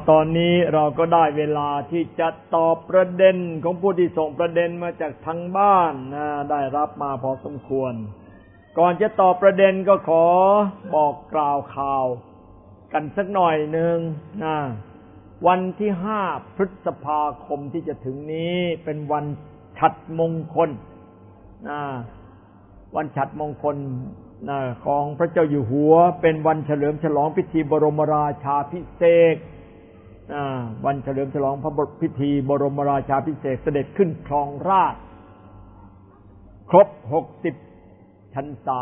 ตอนนี้เราก็ได้เวลาที่จะตอบประเด็นของผู้ที่ส่งประเด็นมาจากทางบ้านนะได้รับมาพอสมควรก่อนจะตอบประเด็นก็ขอบอกกล่าวข่าวกันสักหน่อยหนึ่งนะวันที่5 พฤษภาคมที่จะถึงนี้เป็นวันฉัตรมงคลนะวันฉัตรมงคลนะของพระเจ้าอยู่หัวเป็นวันเฉลิมฉลองพิธีบรมราชาภิเษกวันเฉลิมฉลองพระพิธีบรมราชาภิเษกเสด็จขึ้นครองราชย์ครบ60 พรรษา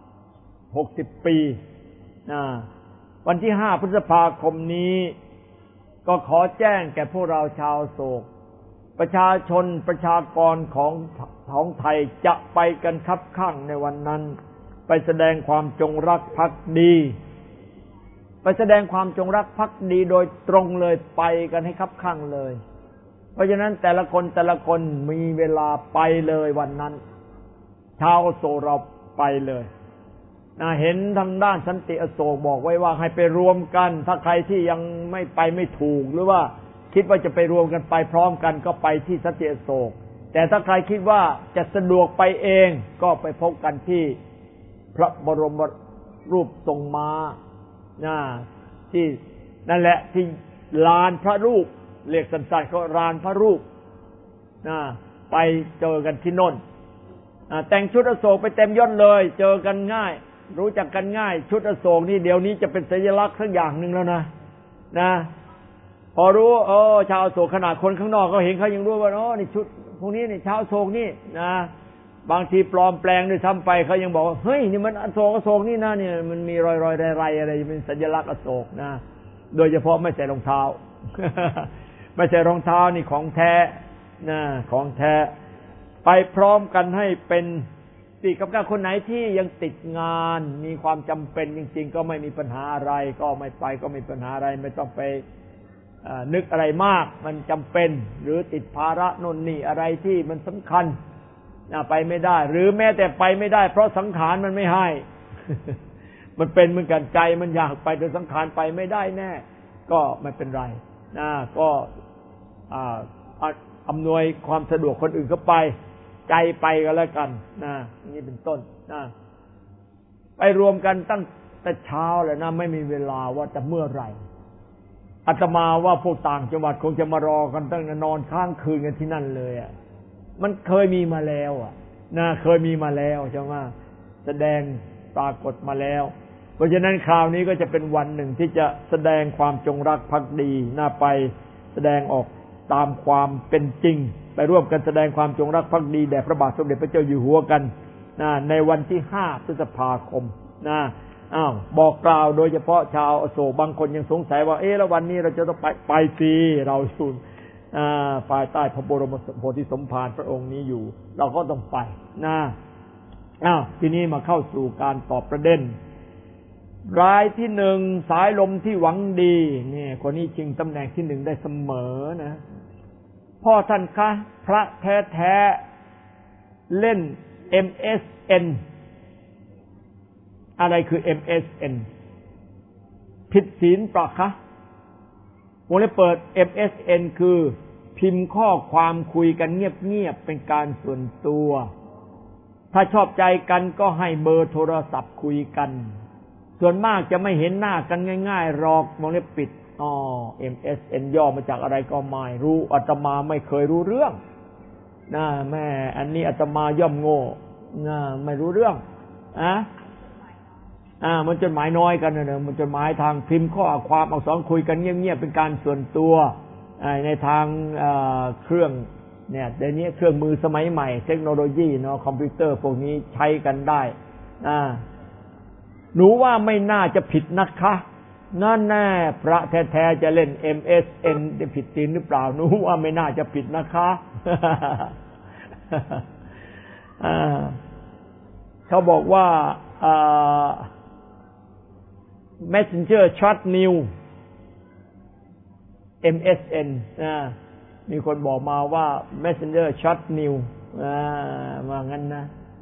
60 ปีวันที่5 พฤษภาคมนี้ก็ขอแจ้งแก่พวกเราชาวโศกประชาชนประชากรของไทยจะไปกันคับข้างในวันนั้นไปแสดงความจงรักภักดีไปแสดงความจงรักภักดีโดยตรงเลยไปกันให้คับข้างเลยเพราะฉะนั้นแต่ละคนมีเวลาไปเลยวันนั้นชาวโศกเราไปเลยเห็นทางด้านสันติอโศกบอกไว้ว่าให้ไปรวมกันถ้าใครที่ยังไม่ไปไม่ถูกหรือว่าคิดว่าจะไปรวมกันไปพร้อมกันก็ไปที่สันติอโศกแต่ถ้าใครคิดว่าจะสะดวกไปเองก็ไปพบกันที่พระบรมรูปทรงม้าที่นั่นแหละที่ลานพระรูปเรียกสั้นๆก็ลานพระรูปไปเจอกันที่โน่นแต่งชุดอโศกไปเต็มยศเลยเจอกันง่ายรู้จักกันง่ายชุดอโศกนี่เดี๋ยวนี้จะเป็นสัญลักษณ์สักอย่างหนึ่งแล้วนะพอรู้ชาวอโศกขนาดคนข้างนอกก็เห็นเขายังรู้ว่านี่ชุดพวกนี้นี่ชาวอโศกนี่นะบางทีปลอมแปลงด้วยซ้ำไปเขายังบอกว่าเฮ้ยนี่มันอโศกนี่นะเนี่ยมันมีรอยๆไรๆอะไรเป็นสัญลักษณ์อโศกนะโดยเฉพาะไม่ใส่รองเท้า ไม่ใส่รองเท้านี่ของแท้นะของแท้ไปพร้อมกันให้เป็นสี่กับการคนไหนที่ยังติดงานมีความจำเป็นจริงๆก็ไม่มีปัญหาอะไรก็ไม่ไปก็ไม่มีปัญหาอะไรไม่ต้องไปนึกอะไรมากมันจำเป็นหรือติดภาระโน่นนี่อะไรที่มันสำคัญไปไม่ได้หรือแม้แต่ไปไม่ได้เพราะสังขารมันไม่ให้ มันเป็นเหมือนกันใจมันอยากไปแต่สังขารไปไม่ได้แน่ก็ไม่เป็นไรก็อำนวยความสะดวกคนอื่นเข้าไปใจไปก็แล้วกันนี่เป็นต้นไปรวมกันตั้งแต่เช้าเลยนะไม่มีเวลาว่าจะเมื่อไหร่อาตมาว่าพวกต่างจังหวัดคงจะมารอกันตั้งนอนค้างคืนกันที่นั่นเลยมันเคยมีมาแล้วเคยมีมาแล้วใช่ไหมแสดงปรากฏมาแล้วเพราะฉะนั้นคราวนี้ก็จะเป็นวันหนึ่งที่จะแสดงความจงรักภักดีไปแสดงออกตามความเป็นจริงไปร่วมกันแสดงความจงรักภักดีแด่พระบาทสมเด็จพระเจ้าอยู่หัวกันในวันที่5 พฤษภาคมบอกกล่าวโดยเฉพาะชาวอโศกบางคนยังสงสัยว่าแล้ววันนี้เราจะต้องไปสิเราอยู่ภายใต้พระบรมโพธิสมภารพระองค์นี้อยู่เราก็ต้องไปทีนี้มาเข้าสู่การตอบประเด็นรายที่1สายลมที่หวังดีนี่คนนี้ชิงตำแหน่งที่1ได้เสมอนะพ่อท่านคะพระแท้ๆเล่น MSN อะไรคือ MSN ผิดศีลปะคะวงเล็บเปิด MSN คือพิมพ์ข้อความคุยกันเงียบๆเป็นการส่วนตัวถ้าชอบใจกันก็ให้เบอร์โทรศัพท์คุยกันส่วนมากจะไม่เห็นหน้ากันง่ายๆหรอกวงเล็บปิดMSN ย่อมาจากอะไรก็ไม่รู้อาตมาไม่เคยรู้เรื่องแม่อันนี้อาตมาย่อมโง่ไม่รู้เรื่องมันจดหมายน้อยกันมันจดหมายทางพิมพ์ข้อความอักษรคุยกันเงียบๆเป็นการส่วนตัวในทางเครื่องเนี่ยเดี๋ยวนี้เครื่องมือสมัยใหม่เทคโนโลยีคอมพิวเตอร์พวกนี้ใช้กันได้หนูว่าไม่น่าจะผิดนะคะนั่นแน่พระแท้ๆจะเล่น MSN จะผิดศีลหรือเปล่าหนูว่าไม่น่าจะผิดนะคะเขาบอกว่าMessenger Chat New MSN มีคนบอกมาว่า Messenger Chat New ว่างั้นนะ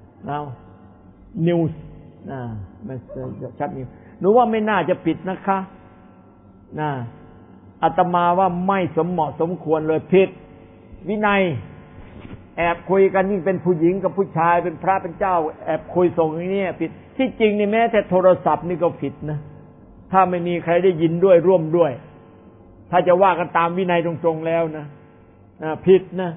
News Messenger Chat New หนูว่าไม่น่าจะผิดนะคะอาตมาว่าไม่สมเหมาะสมควรเลยผิดวินัยแอบคุยกันยิ่งเป็นผู้หญิงกับผู้ชายเป็นพระเป็นเจ้าแอบคุยส่งอย่างนี้ผิดที่จริงนี่แม้แต่โทรศัพท์นี่ก็ผิดนะถ้าไม่มีใครได้ยินด้วยร่วมด้วยถ้าจะว่ากันตามวินัยตรงๆแล้วนะผิดนะ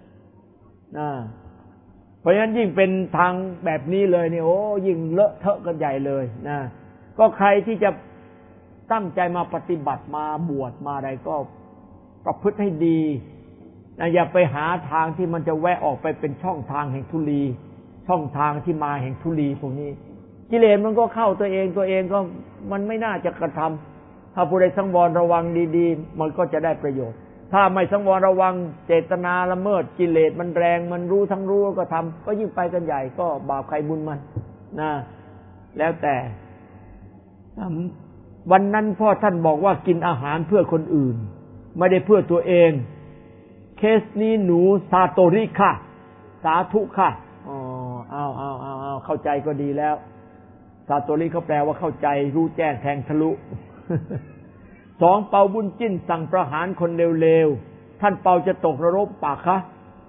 เพราะฉะนั้นยิ่งเป็นทางแบบนี้เลยเนี่ยโอ้ยิ่งเลอะเทอะกันใหญ่เลยนะก็ใครที่จะตั้งใจมาปฏิบัติมาบวชมาอะไรก็ประพฤติให้ดีนะอย่าไปหาทางที่มันจะแวะออกไปเป็นช่องทางแห่งทุลีช่องทางที่มาแห่งทุลีพวกนี้กิเลสมันก็เข้าตัวเองก็มันไม่น่าจะกระทำถ้าผู้ใดสังวรระวังดีๆมันก็จะได้ประโยชน์ถ้าไม่สังวรระวังเจตนาละเมิดกิเลสมันแรงมันรู้ทั้งรู้ก็ทำก็ยิ่งไปกันใหญ่ก็บาปใครบุญมันนะแล้วแต่วันนั้นพ่อท่านบอกว่ากินอาหารเพื่อคนอื่นไม่ได้เพื่อตัวเองเคสนี้หนูซาโตริค่ะสาธุค่ะอ๋อเอาเข้าใจก็ดีแล้วซาโตริเขาแปลว่าเข้าใจรู้แจ้งแทงทะลุ 2เปาบุญจิ้นสั่งประหารคนเร็วๆท่านเปาจะตกนรกปากคะ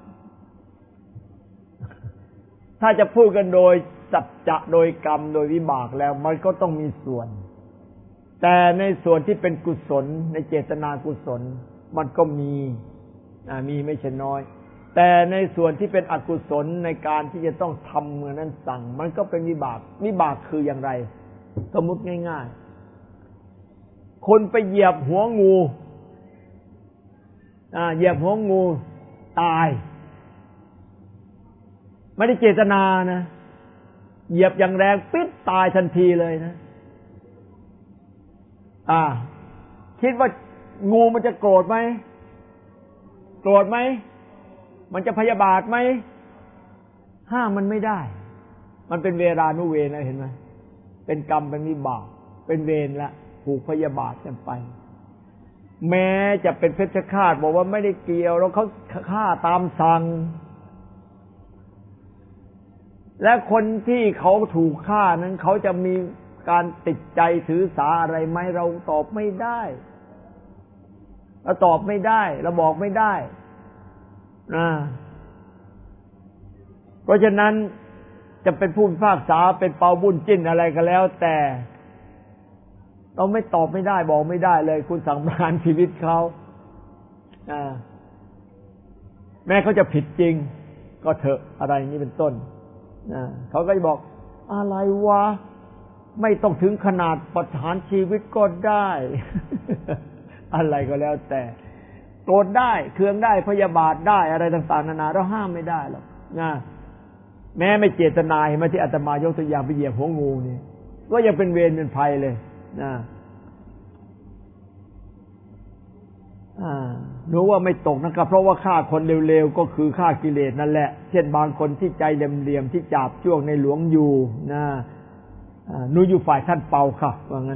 ถ้าจะพูดกันโดยสัจจะโดยกรรมโดยวิบากแล้วมันก็ต้องมีส่วนแต่ในส่วนที่เป็นกุศลในเจตนากุศลมันก็มีไม่ใช่น้อยแต่ในส่วนที่เป็นอกุศลในการที่จะต้องทำเมื่อนั้นสั่งมันก็เป็นวิบากคืออย่างไรสมมุติง่ายๆคนไปเหยียบหัวงูเหยียบหัวงูตายไม่ได้เจตนานะเหยียบอย่างแรงปิ๊ดตายทันทีเลยนะคิดว่างูมันจะโกรธไหมมันจะพยาบาทไหมห้ามมันไม่ได้มันเป็นเวรานุเวรนะเห็นไหมเป็นกรรมเป็นวิบากเป็นเวรละผูกพยาบาทกันไปแม้จะเป็นเพชฌฆาตบอกว่าไม่ได้เกี่ยวแล้วเขาฆ่าตามสั่งและคนที่เขาถูกฆ่านั้นเขาจะมีการติดใจถือสาอะไรไหมเราตอบไม่ได้เราตอบไม่ได้เราบอกไม่ได้เพราะฉะนั้นจะเป็นผู้พิพากษาเป็นเปาบุญจิ้นอะไรก็แล้วแต่เราไม่ตอบไม่ได้บอกไม่ได้เลยคุณสั่งประหารชีวิตเขาแม้เขาจะผิดจริงก็เถอะอะไรอย่างนี้เป็นต้นเขาก็จะบอกอะไรวะไม่ต้องถึงขนาดประหารชีวิตก็ได้ อะไรก็แล้วแต่โกรธได้เคืองได้พยาบาทได้อะไรต่างๆนานาเราห้ามไม่ได้หรอกนะแม้ไม่เจตนาเห็นไหมที่อาตมายกตัวอย่างไปเหยียบหัวงูนี่ก็ยังเป็นเวรเป็นภัยเลยนะรู้ว่าไม่ตกนะครับเพราะว่าฆ่าคนเร็วๆก็คือฆ่ากิเลสนั่นแหละเช่นบางคนที่ใจเหลี่ยมๆที่จับจ้วงในหลวงอยู่นะหนูอยู่ฝ่ายท่านเปาค่ะว่างั้น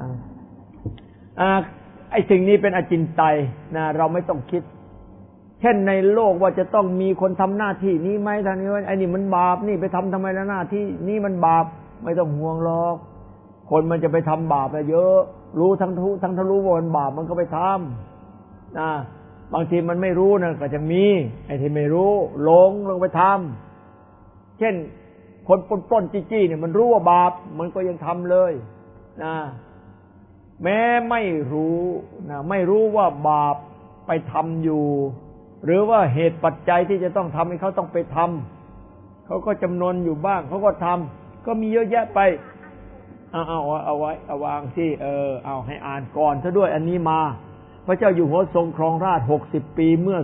ไอ้สิ่งนี้เป็นอจินไตยนะเราไม่ต้องคิดเช่นในโลกว่าจะต้องมีคนทำหน้าที่นี้ไหมทางนี้ว่าไอ้นี่มันบาปนี่ไปทำทำไมแล้วหน้าที่นี่มันบาปไม่ต้องห่วงหรอกคนมันจะไปทำบาปเยอะรู้ทั้งทะลุว่ามันบาปมันก็ไปทำบางทีมันไม่รู้นะก็จะมีไอ้ที่ไม่รู้หลงไปทำเช่นคนปล้นจี้เนี่ยมันรู้ว่าบาปมันก็ยังทำเลยนะแม้ไม่รู้นะไม่รู้ว่าบาปไปทำอยู่หรือว่าเหตุปัจจัยที่จะต้องทำให้เขาต้องไปทำเขาก็จำนวนอยู่บ้างเขาก็ทำก็มีเยอะแยะไปเอาไว้เอาวางที่เอาให้อ่านก่อนซะด้วยอันนี้มาพระเจ้าอยู่หัวทรงครองราชย์60 ปีเมื่อ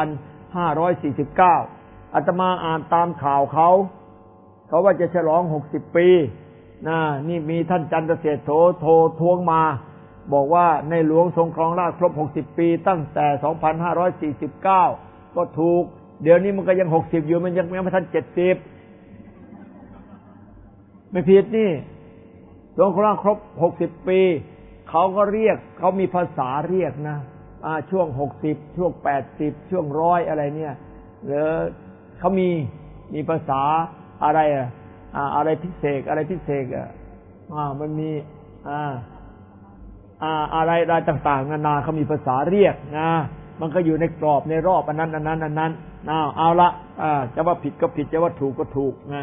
2549 อาตมาอ่านตามข่าวเขาว่าจะฉลอง60 ปีนี่มีท่านจันทเศรษฐโทรทวงมาบอกว่าในหลวงทรงครองราชย์ครบ60 ปีตั้งแต่ 2549 ก็ถูกเดี๋ยวนี้มันก็ยัง60อยู่มันยังไม่ทัน70ไม่ผิดนี่ทรงครองราชย์ครบ60 ปีเขาก็เรียกเขามีภาษาเรียกนะช่วง60ช่วง80ช่วง100อะไรเนี่ยหรือเขามีภาษาอะไรอะไรพิเศษมันมีอะไรต่างๆนานาเขามีภาษาเรียกนะมันก็อยู่ในกรอบในรอบอันนั้นเอาละจะว่าผิดก็ผิดจะว่าถูกก็ถูกนะ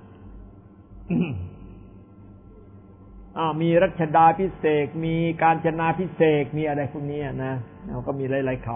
มีรัชดาภิเษกมีการจนาภิเษกมีอะไรพวกนี้นะเราก็มีหลายๆคำ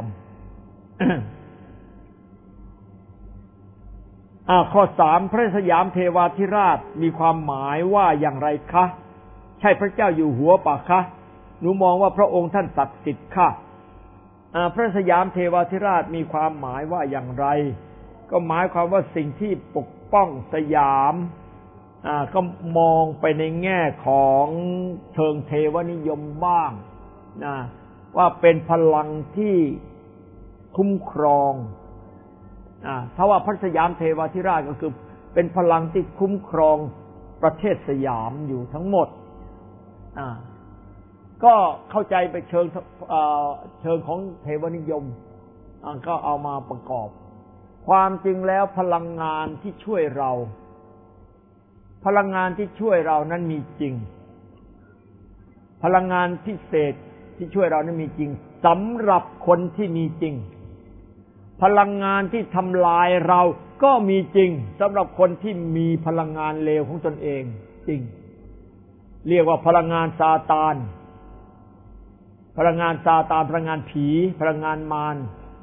ข้อ 3พระสยามเทวาธิราชมีความหมายว่าอย่างไรคะใช่พระเจ้าอยู่หัวป่ะคะหนูมองว่าพระองค์ท่านศักดิ์สิทธิ์ค่ะพระสยามเทวาธิราชมีความหมายว่าอย่างไรก็หมายความว่าสิ่งที่ปกป้องสยามก็มองไปในแง่ของเชิงเทวนิยมบ้างนะว่าเป็นพลังที่คุ้มครองถ้าว่าพระสยามเทวาธิราชก็คือเป็นพลังที่คุ้มครองประเทศสยามอยู่ทั้งหมดก็เข้าใจไปเชิงของเทวนิยมก็เอามาประกอบความจริงแล้วพลังงานที่ช่วยเราพลังงานที่ช่วยเรานั้นมีจริงพลังงานพิเศษที่ช่วยเรานั้นมีจริงสำหรับคนที่มีจริงพลังงานที่ทำลายเราก็มีจริงสำหรับคนที่มีพลังงานเลวของตนเองจริงเรียกว่าพลังงานซาตานพลังงานซาตานพลังงานผีพลังงานมาร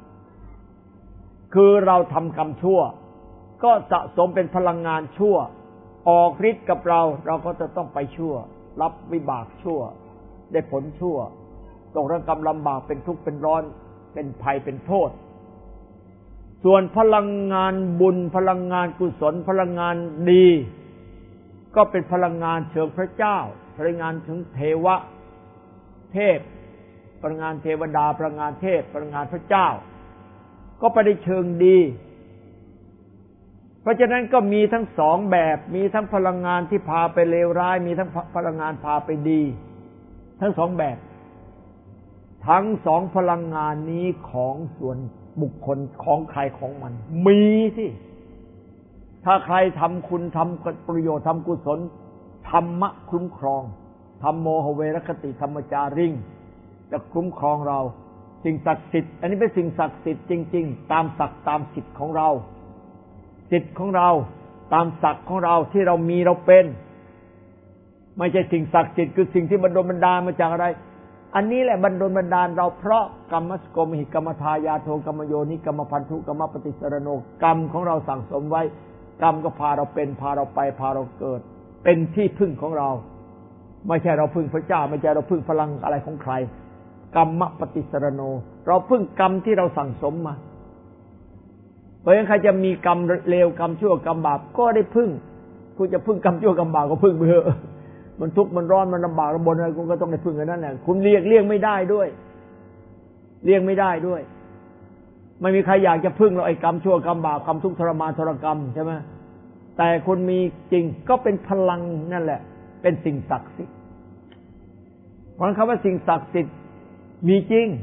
คือเราทำกรรมชั่วก็สะสมเป็นพลังงานชั่วออกฤทธิ์กับเราก็จะต้องไปชั่วรับวิบากชั่วได้ผลชั่วตกระกรรมลำบากเป็นทุกข์เป็นร้อนเป็นภัยเป็นโทษส่วนพลังงานบุญพลังงานกุศลพลังงานดีก็เป็นพลังงานเชิงพระเจ้าพลังงานถึงเทวะเทพพลังงานเทวดาพลังงานเทพพลังงานพระเจ้าก็ไปในเชิงดีเพราะฉะนั้นก็มีทั้งสองแบบมีทั้งพลังงานที่พาไปเลวร้ายมีทั้งพลังงานพาไปดีทั้งสองแบบทั้งสองพลังงานนี้ของส่วนบุคคลของใครของมันมีสิถ้าใครทำคุณทำประโยชน์ทำกุศลธรรมะคุ้มครองธรรมโมหเวรคติธรรมจาริงจะคุ้มครองเราสิ่งศักดิ์สิทธิ์อันนี้เป็นสิ่งศักดิ์สิทธิ์จริงๆตามศักดิ์ตามสิทธิ์ของเราสิทธิ์ของเราตามศักดิ์ของเราที่เรามีเราเป็นไม่ใช่สิ่งศักดิ์สิทธิ์คือสิ่งที่บันดลบันดาลมาจากอะไรอันนี้แหละบันดลบันดาลเราเพราะกรรมสโกมหิกรรมทายาโทกรรมโยนิกรรมพันธุกรรมปฏิสรโนกรรมของเราสั่งสมไว้กรรมก็พาเราเป็นพาเราไปพาเราเกิดเป็นที่พึ่งของเราไม่ใช่เราพึ่งพระเจ้าไม่ใช่เราพึ่งพลังอะไรของใครกรรมปฏิสรโนเราพึ่งกรรมที่เราสั่งสมมาเพราะฉะนั้นใครจะมีกรรมเลวกรรมชั่วกรรมบาปก็ได้พึ่งคุณจะพึ่งกรรมชั่วกรรมบาปก็พึ่งไปเถอะมันทุกข์มันร้อนมันลำบากลำบนอะไรคุณก็ต้องได้พึ่งกันนั่นแหละคุณเลี่ยงไม่ได้ด้วยเลี่ยงไม่ได้ด้วยไม่มีใครอยากจะพึ่งเราไอ้กรรมชั่วกรรมบาปกรรมทุกข์ทรมานทรกรรมใช่ไหมแต่คุณมีจริงก็เป็นพลังนั่นแหละเป็นสิ่งศักดิ์สิทธิ์เพราะคำว่าสิ่งศักดิ์สิทธิ์มีจริง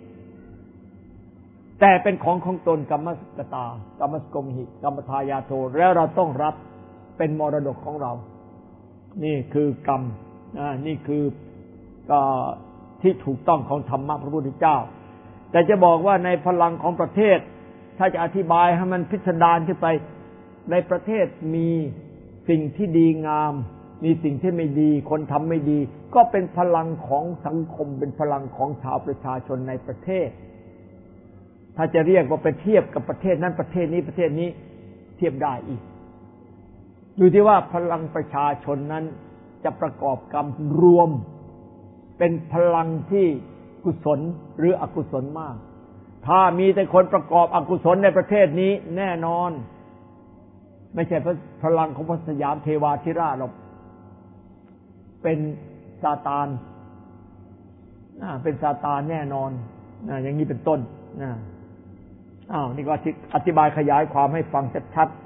แต่เป็นของตนกรรมสกตากรรมสกมหิกรรมทายาโทแล้วเราต้องรับเป็นมรดกของเรานี่คือกรรมนี่คือที่ถูกต้องของธรรมะพระพุทธเจ้าแต่จะบอกว่าในพลังของประเทศถ้าจะอธิบายให้มันพิสดารขึ้นไปในประเทศมีสิ่งที่ดีงามมีสิ่งที่ไม่ดีคนทำไม่ดีก็เป็นพลังของสังคมเป็นพลังของชาวประชาชนในประเทศถ้าจะเรียกว่าไปเทียบกับประเทศนั้นประเทศนี้ประเทศนี้เทียบได้อีกอยู่ที่ว่าพลังประชาชนนั้นจะประกอบกรรมรวมเป็นพลังที่กุศลหรืออกุศลมากถ้ามีแต่คนประกอบอกุศลในประเทศนี้แน่นอนไม่ใช่พลังของพระสยามเทวาธิราชหรอกเป็นซาตานเป็นซาตานแน่นอนอย่างนี้เป็นต้นนี่ก็อธิบายขยายความให้ฟังชัด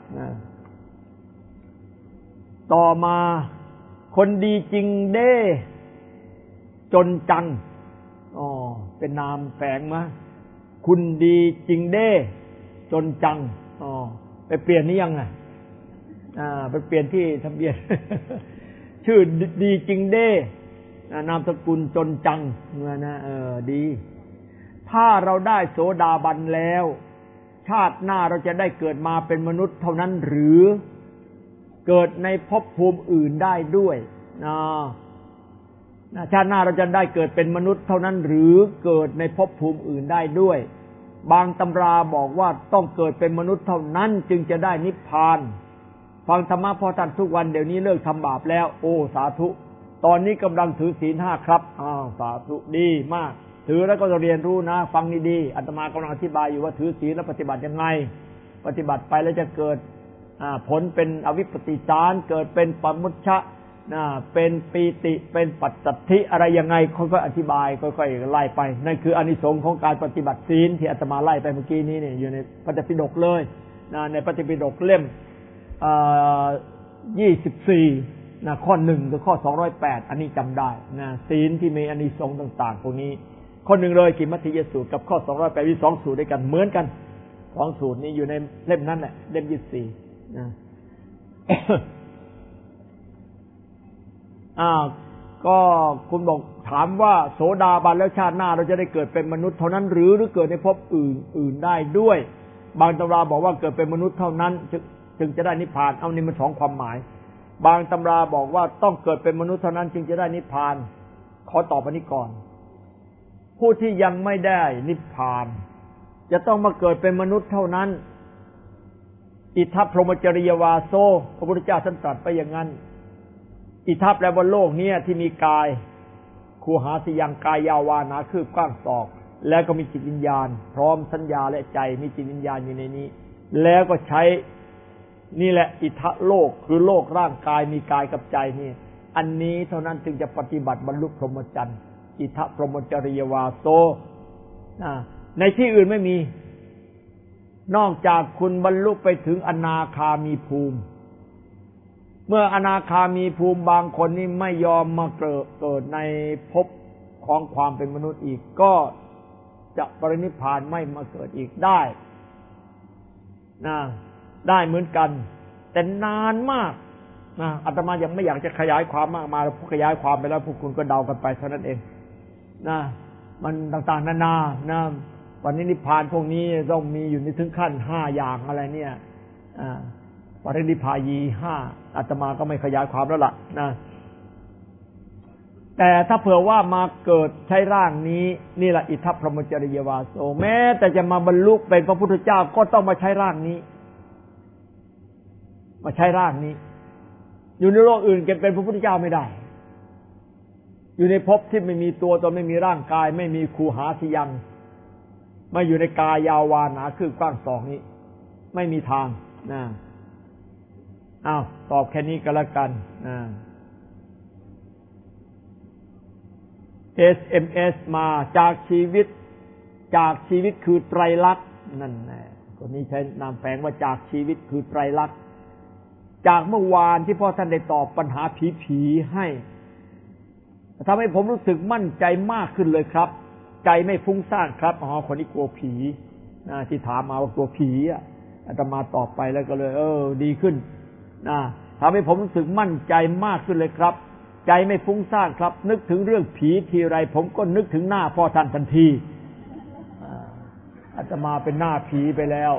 ๆต่อมาคนดีจริงเด้จนจังเป็นนามแฝงมาคุณดีจริงเด้จนจังไปเปลี่ยนนี่ยังไงไปเปลี่ยนที่ทะเบียน ชื่อดีจริงเด้นามสกุลจนจังนะดีถ้าเราได้โสดาบันแล้วชาติหน้าเราจะได้เกิดมาเป็นมนุษย์เท่านั้นหรือเกิดในภพภูมิอื่นได้ด้วยชาติหน้าเราจะได้เกิดเป็นมนุษย์เท่านั้นหรือเกิดในภพภูมิอื่นได้ด้วยบางตำราบอกว่าต้องเกิดเป็นมนุษย์เท่านั้นจึงจะได้นิพพานฟังธรรมะพอท่านทุกวันเดี๋ยวนี้เลิกทำบาปแล้วโอ้สาธุตอนนี้กำลังถือศีล 5ครับสาธุดีมากถือแล้วก็จะเรียนรู้นะฟังดีๆอาตมากำลังอธิบายอยู่ว่าถือศีลแล้วปฏิบัติยังไงปฏิบัติไปแล้วจะเกิดผลเป็นอวิปปิสารเกิดเป็นปมุชชะเป็นปีติเป็นปัสสัทธิอะไรยังไงค่อยๆอธิบายค่อยๆไล่ไปนั่นคืออานิสงส์ของการปฏิบัติศีลที่อาตมาไล่ไปเมื่อกี้นี้เนี่ยอยู่ในพระไตรปิฎกเลยในพระไตรปิฎกเล่ม24ข้อ1กับข้อ208อันนี้จำได้ศีลที่มีอานิสงส์ต่างๆพวกนี้ข้อ1เลยกิมมัฏฐิยสูตรกับข้อ208มี2สูตรด้วยกันเหมือนกัน2สูตรนี้อยู่ในเล่มนั้นแหละเล่ม24นะก็คุณบอกถามว่าโสดาบันแล้วชาติหน้าเราจะได้เกิดเป็นมนุษย์เท่านั้นหรือเกิดในภพอื่นได้ด้วยบางตำราบอกว่าเกิดเป็นมนุษย์เท่านั้นจึงจะได้นิพพานเอานี่มัน2ความหมายบางตำราบอกว่าต้องเกิดเป็นมนุษย์เท่านั้นจึงจะได้นิพพานขอตอบอันนี้ก่อนผู้ที่ยังไม่ได้นิพพานจะต้องมาเกิดเป็นมนุษย์เท่านั้นอิทัพพรหมจริยวาโซพระพุทธเจ้าท่านตรัสไปอย่างนั้นอิทัพแปลว่าโลกนี้ที่มีกายคูหาสิยังกายยาวานาคืบกว้างศอกแล้วก็มีจิตวิญญาณพร้อมสัญญาและใจมีจิตวิญญาณอยู่ในนี้แล้วก็ใช้นี่แหละอิทะโลกคือโลกร่างกายมีกายกับใจนี่อันนี้เท่านั้นจึงจะปฏิบัติบรรลุพรหมจรรย์อิทะพรหมจริยวาโสในที่อื่นไม่มีนอกจากคุณบรรลุไปถึงอนาคามีภูมิเมื่ออนาคามีภูมิบางคนนี่ไม่ยอมมาเกิดในภพของความเป็นมนุษย์อีกก็จะปรินิพพานไม่มาเกิดอีกได้ได้เหมือนกันแต่นานมากอาตมายังไม่อยากจะขยายความมากมาขยายความไปแล้วพวกคุณก็เดากันไปเท่านั้นเองมันต่างๆนานาวันนี้นิพพานพวกนี้ต้องมีอยู่ในถึงขั้น5อย่างอะไรเนี่ยปรินิพพายี5อาตมาก็ไม่ขยายความแล้วล่ะแต่ถ้าเผื่อว่ามาเกิดใช้ร่างนี้นี่แหละอิทัพพรหมจริยวาโสแม้แต่จะมาบรรลุเป็นพระพุทธเจ้าก็ต้องมาใช้ร่างนี้มาใช้ร่างนี้อยู่ในโลกอื่นเป็นพระพุทธเจ้าไม่ได้อยู่ในภพที่ไม่มีตัวตนไม่มีร่างกายไม่มีคูหาสิยังไม่อยู่ในกายยาวานาคืบกว้างศอกนี้ไม่มีทางตอบแค่นี้ก็แล้วกันSMS มาจากชีวิตคือไตรลักษณ์นั่นแหละคนนี้ใช้นามแฝงว่าจากชีวิตคือไตรลักษณ์จากเมื่อวานที่พ่อท่านได้ตอบปัญหาผีให้ทำให้ผมรู้สึกมั่นใจมากขึ้นเลยครับใจไม่ฟุ้งซ่านครับคนนี้กลัวผีที่ถามมาว่ากลัวผีอาตมาตอบไปแล้วก็เลยดีขึ้นทำให้ผมรู้สึกมั่นใจมากขึ้นเลยครับใจไม่ฟุ้งซ่านครับนึกถึงเรื่องผีทีไรผมก็นึกถึงหน้าพ่อท่านทันทีอาตมาเป็นหน้าผีไปแล้ว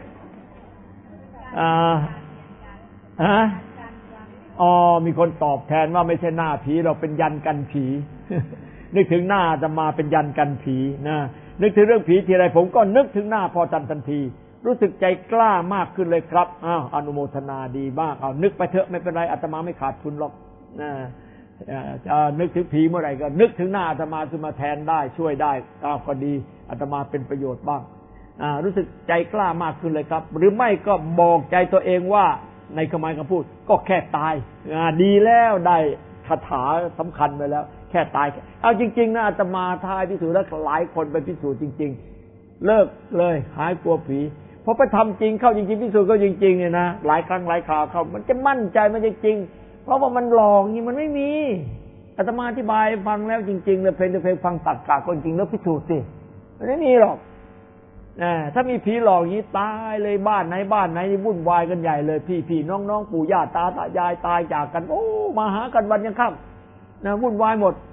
มีคนตอบแทนว่าไม่ใช่หน้าผีเราเป็นยันกันผีนึกถึงหน้าอาตมาเป็นยันกันผีนึกถึงเรื่องผีทีไรผมก็นึกถึงหน้าพ่อท่านทันทีรู้สึกใจกล้ามากขึ้นเลยครับอนุโมทนาดีมากนึกไปเถอะไม่เป็นไรอาตมาไม่ขาดทุนหรอกนึกถึงผีเมื่อไหร่ก็นึกถึงหน้าอาตมาขึ้นมาแทนได้ช่วยได้ก็ดีอาตมาเป็นประโยชน์บ้างรู้สึกใจกล้ามากขึ้นเลยครับหรือไม่ก็บอกใจตัวเองว่าในคำพูดก็แค่ตายดีแล้วได้คาถาสำคัญไปแล้วแค่ตายเอาจริงๆนะอาตมาทายพิสูจน์แล้วหลายคนไปพิสูจน์จริงๆเลิกเลยหายกลัวผีพอไปทำจริงเข้าจริงๆพิสูจน์ก็จริงๆเนี่ยนะหลายครั้งหลายคราวเข้ามันจะมั่นใจมันจริงเพราะว่ามันหลอกนี่มันไม่มีอาตมาอธิบายฟังแล้วจริงๆเลยเพลงฟังตักกะก็จริงแล้วพิสูจน์สิมันไม่มีหรอกถ้ามีผีหลอกอย่างนี้ตายเลยบ้านไหนวุ่นวายกันใหญ่เลยพี่น้องปู่ย่าตายายตายจากกันโอ้มาหากันวันยังค่ำวุ่นวายหมด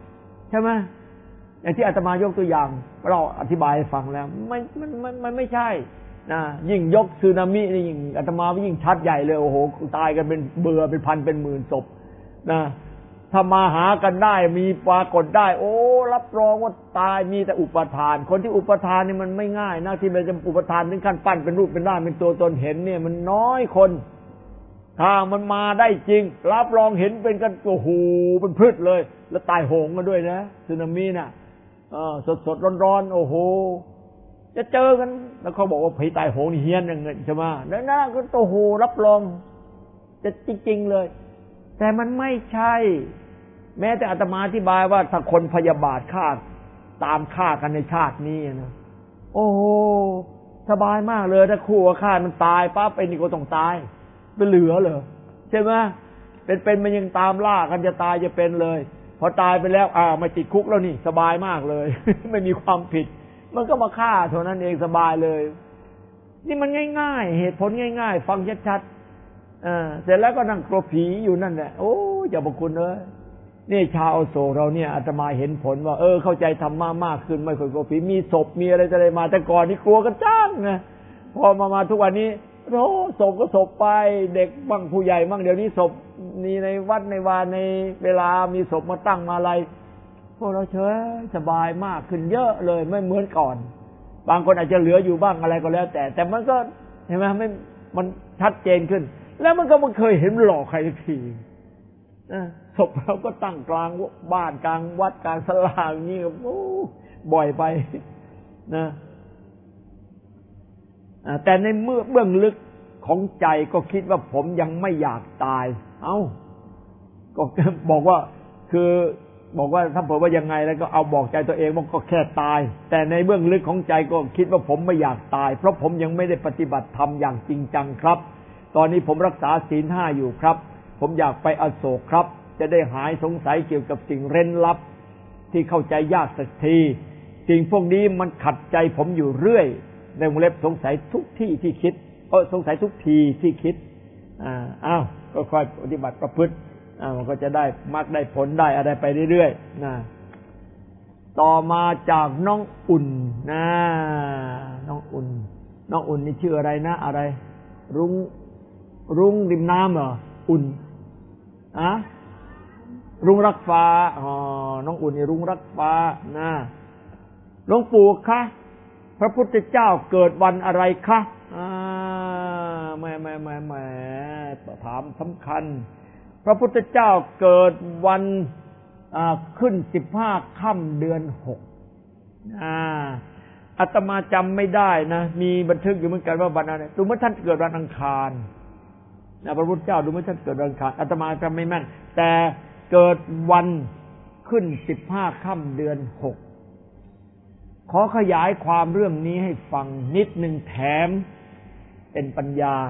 ใช่ไหมอย่างที่อาตมายกตัวอย่างเราอธิบายให้ฟังแล้วมันไม่ใช่นะยิ่งยกสึนามินี่ยิ่งอาตมายิ่งชัดใหญ่เลยโอ้โหตายกันเป็นเบื่อเป็นพันเป็นหมื่นศพนะถ้ามาหากันได้มีปรากฏได้โอ้รับรองว่าตายมีแต่อุปทานคนที่อุปทานนี่มันไม่ง่ายนะที่มันจะอุปทานถึงขั้นปั้นเป็นรูปเป็นร่างเป็นตัวตนเห็นเนี่ยมันน้อยคนถ้ามันมาได้จริงรับรองเห็นเป็นกันโอ้โหเป็นพืชเลยแล้วตายโหงกันด้วยนะสึนามิน่ะสดร้อนโอ้โหจะเจอกันแล้วเขาบอกว่าผีตายโหงนี่เฮี้ยนอย่างเงี้ยใช่ไหมแล้วน่าก็โอ้โหรับรองจะจริงๆเลยแต่มันไม่ใช่แม้แต่อาตมาอธิบายว่าถ้าคนพยาบาทฆ่าตามฆ่ากันในชาตินี้นะโอ้โหสบายมากเลยถ้าคู่ฆ่ามันตายปั๊บไอ้นี่ก็ต้องตายไม่เหลือเลยใช่ไหมเป็นมันยังตามล่ากันจะตายจะเป็นเลยพอตายไปแล้วไม่ติดคุกแล้วนี่สบายมากเลย ไม่มีความผิดมันก็มาฆ่าเท่านั้นเองสบายเลยนี่มันง่ายๆเหตุผลง่ายๆฟังชัดๆเสร็จแล้วก็นั่งกลัวผีอยู่นั่นแหละโอ้อย่าบอกคุณเลยนี่ชาวโศกเราเนี่ยอาตมาเห็นผลว่าเข้าใจธรรมะมากขึ้นไม่ค่อยกลัวผีมีศพมีอะไรมาแต่ก่อนนี่กลัวกันจ้างนะพอมาทุกวันนี้โอ้ศพก็ศพไปเด็กบ้างผู้ใหญ่บ้างเดี๋ยวนี้ศพนี่ในวัดในวาในเวลามีศพมาตั้งมาอะไรพวกเราเฉยสบายมากขึ้นเยอะเลยไม่เหมือนก่อนบางคนอาจจะเหลืออยู่บ้างอะไรก็แล้วแต่มันก็เห็นไหมมันชัดเจนขึ้นแล้วมันก็ไม่เคยเห็นหลอกใครสักทีศพเราก็ตั้งกลางบ้านกลางวัดกลางศาลาอย่างนี้โอ้บ่อยไปนะแต่ในเบื้องลึกของใจก็คิดว่าผมยังไม่อยากตายก็บอกว่าคือบอกว่าถ้าผมว่ายังไงแล้วก็เอาบอกใจตัวเองว่าก็แค่ตายแต่ในเบื้องลึกของใจก็คิดว่าผมไม่อยากตายเพราะผมยังไม่ได้ปฏิบัติธรรมอย่างจริงจังครับตอนนี้ผมรักษาศีล 5อยู่ครับผมอยากไปอโศกครับจะได้หายสงสัยเกี่ยวกับสิ่งเร้นลับที่เข้าใจยากสักทีสิ่งพวกนี้มันขัดใจผมอยู่เรื่อยในวงเล็บสงสัยทุกที่ที่คิดสงสัยทุกทีที่คิดก็ค่อยปฏิบัติประพฤติมันก็จะได้มรรคได้ผลได้อะไรไปเรื่อยๆนะต่อมาจากน้องอุ่นนะน้องอุ่นนี่ชื่ออะไรนะอะไรรุ้งริมน้ำเหรออุ่นรุ้งรักฟ้าน้องอุ่นนี่รุ้งรักฟ้านะหลวงปู่คะพระพุทธเจ้าเกิดวันอะไรคะแม่ถามสำคัญพระพุทธเจ้าเกิดวันขึ้น15 ค่ำเดือน6อาตมาจำไม่ได้นะมีบันทึกอยู่เหมือนกันว่าวันอะไรดูเหมือนท่านเกิดวันอังคารพระพุทธเจ้าดูเหมือนท่านเกิดวันอังคารอาตมาจำไม่แม่นแต่เกิดวันขึ้น15 ค่ำเดือน6ขอขยายความเรื่องนี้ให้ฟังนิดนึงแถมเป็นปัญญา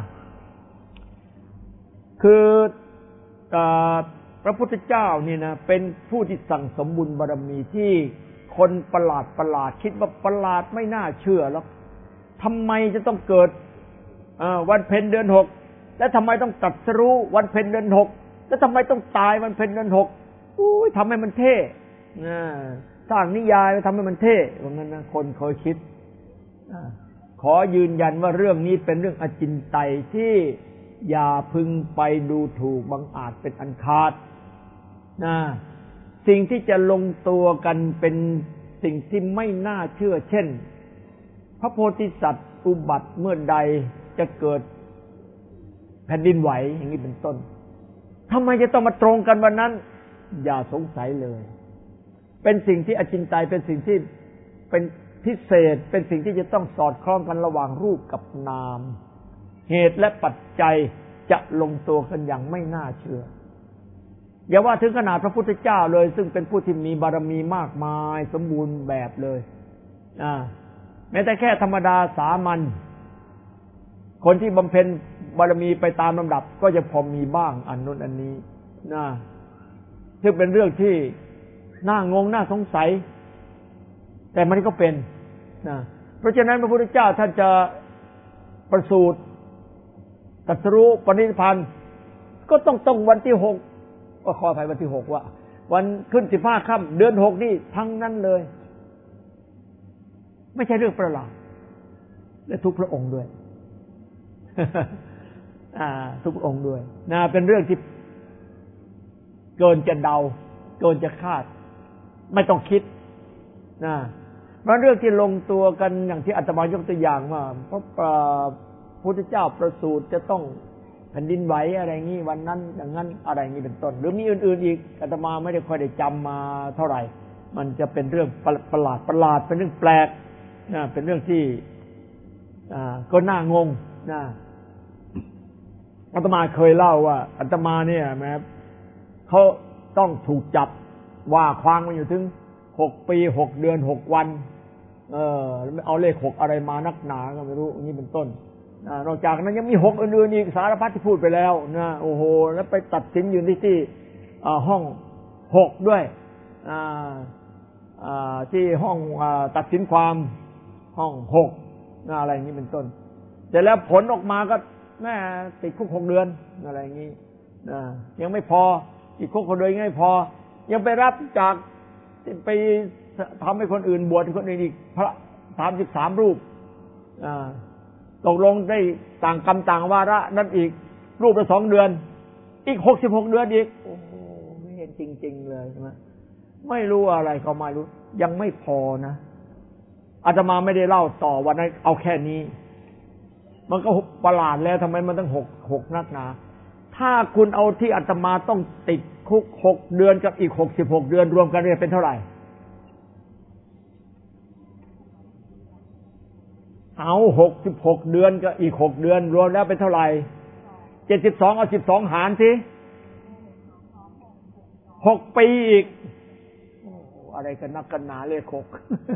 คือพระพุทธเจ้านี่นะเป็นผู้ที่สั่งสมบุญบารมีที่คนประหลาดคิดว่าประหลาดไม่น่าเชื่อแล้วทำไมจะต้องเกิดวันเพ็ญเดือน6และทำไมต้องตรัสรู้วันเพ็ญเดือน6และทำไมต้องตายวันเพ็ญเดือน6ทำให้มันเท่สร้างนิยายทำให้มันเท่ว่างั้นนะคนเคยคิดขอยืนยันว่าเรื่องนี้เป็นเรื่องอจินไตยที่อย่าพึงไปดูถูกบังอาจเป็นอันขาดสิ่งที่จะลงตัวกันเป็นสิ่งที่ไม่น่าเชื่อเช่นพระโพธิสัตว์อุบัติเมื่อใดจะเกิดแผ่นดินไหวอย่างนี้เป็นต้นทำไมจะต้องมาตรงกันวันนั้นอย่าสงสัยเลยเป็นสิ่งที่อจินไตยเป็นสิ่งที่เป็นพิเศษเป็นสิ่งที่จะต้องสอดคล้องกันระหว่างรูปกับนามเหตุและปัจจัยจะลงตัวกันอย่างไม่น่าเชื่ออย่าว่าถึงขนาดพระพุทธเจ้าเลยซึ่งเป็นผู้ที่มีบารมีมากมายสมบูรณ์แบบเลยแม้แต่แค่ธรรมดาสามัญคนที่บำเพ็ญบารมีไปตามลำดับก็จะพอมีบ้างอันนู้นอันนี้ซึ่งเป็นเรื่องที่น่างงน่าสงสัยแต่มันก็เป็นเพราะฉะนั้นพระพุทธเจ้าท่านจะประสูติตรัสรู้ปรินิพพานก็ต้องวันที่6ก็ขออภัยวันที่6ว่าวันขึ้น15 ค่ำเดือน6นี่ทั้งนั้นเลยไม่ใช่เรื่องประหลาดและทุกพระองค์ด้วย ทุกพระองค์ด้วยเป็นเรื่องที่เกินจะเดาเกินจะคาดไม่ต้องคิดมันเรื่องที่ลงตัวกันอย่างที่อาตมายกตัวอย่างว่าพระพุทธเจ้าประสูติจะต้องแผ่นดินไหวอะไรงี้วันนั้นอย่างนั้นอะไรงี้เป็นต้นหรือมีอื่นๆอีกอาตมาไม่ได้ค่อยได้จำมาเท่าไหร่มันจะเป็นเรื่องประหลาดเป็นเรื่องแปลกเป็นเรื่องที่ก็น่างงอาตมาเคยเล่าว่าอาตมาเนี่ยแม้เขาต้องถูกจับว่าควางมาอยู่ถึง6 ปี 6 เดือน 6 วันเอาเลข6อะไรมานักหนาก็ไม่รู้อย่างนี้เป็นต้นนอกจากนั้นยังมี6อื่นๆอีกสารพัดที่พูดไปแล้วโอ้โหแล้วไปตัดสินอยู่ที่ห้อง6ด้วยที่ห้องตัดสินความห้อง6อะไรอย่างนี้เป็นต้นแต่แล้วผลออกมาก็แม่ติดคุก6 เดือนอะไรอย่างนี้ยังไม่พอติดคุก6 เดือนยังไม่พอยังไปรับจากไปทำให้คนอื่นบวชให้คนอื่นอีกพระ33 รูปตกลงได้ต่างกรรมต่างวาระนั่นอีกรูปละ2 เดือนอีก66 เดือนอีกโอ้โหไม่เห็นจริงๆเลยใช่ไหมไม่รู้อะไรก็ไม่รู้ยังไม่พอนะอาตมาไม่ได้เล่าต่อวันนั้นเอาแค่นี้มันก็ประหลาดแล้วทำไมมันต้อง6นักหนาถ้าคุณเอาที่อาตมาต้องติดคุก6 เดือนกับอีก66 เดือนรวมกันเนี่ยเป็นเท่าไหร่เอา66 เดือนกับอีก6 เดือนรวมแล้วเป็นเท่าไหร่72เอา12หารสิ6 ปีอีกอะไรกันนักกันหนาเลข6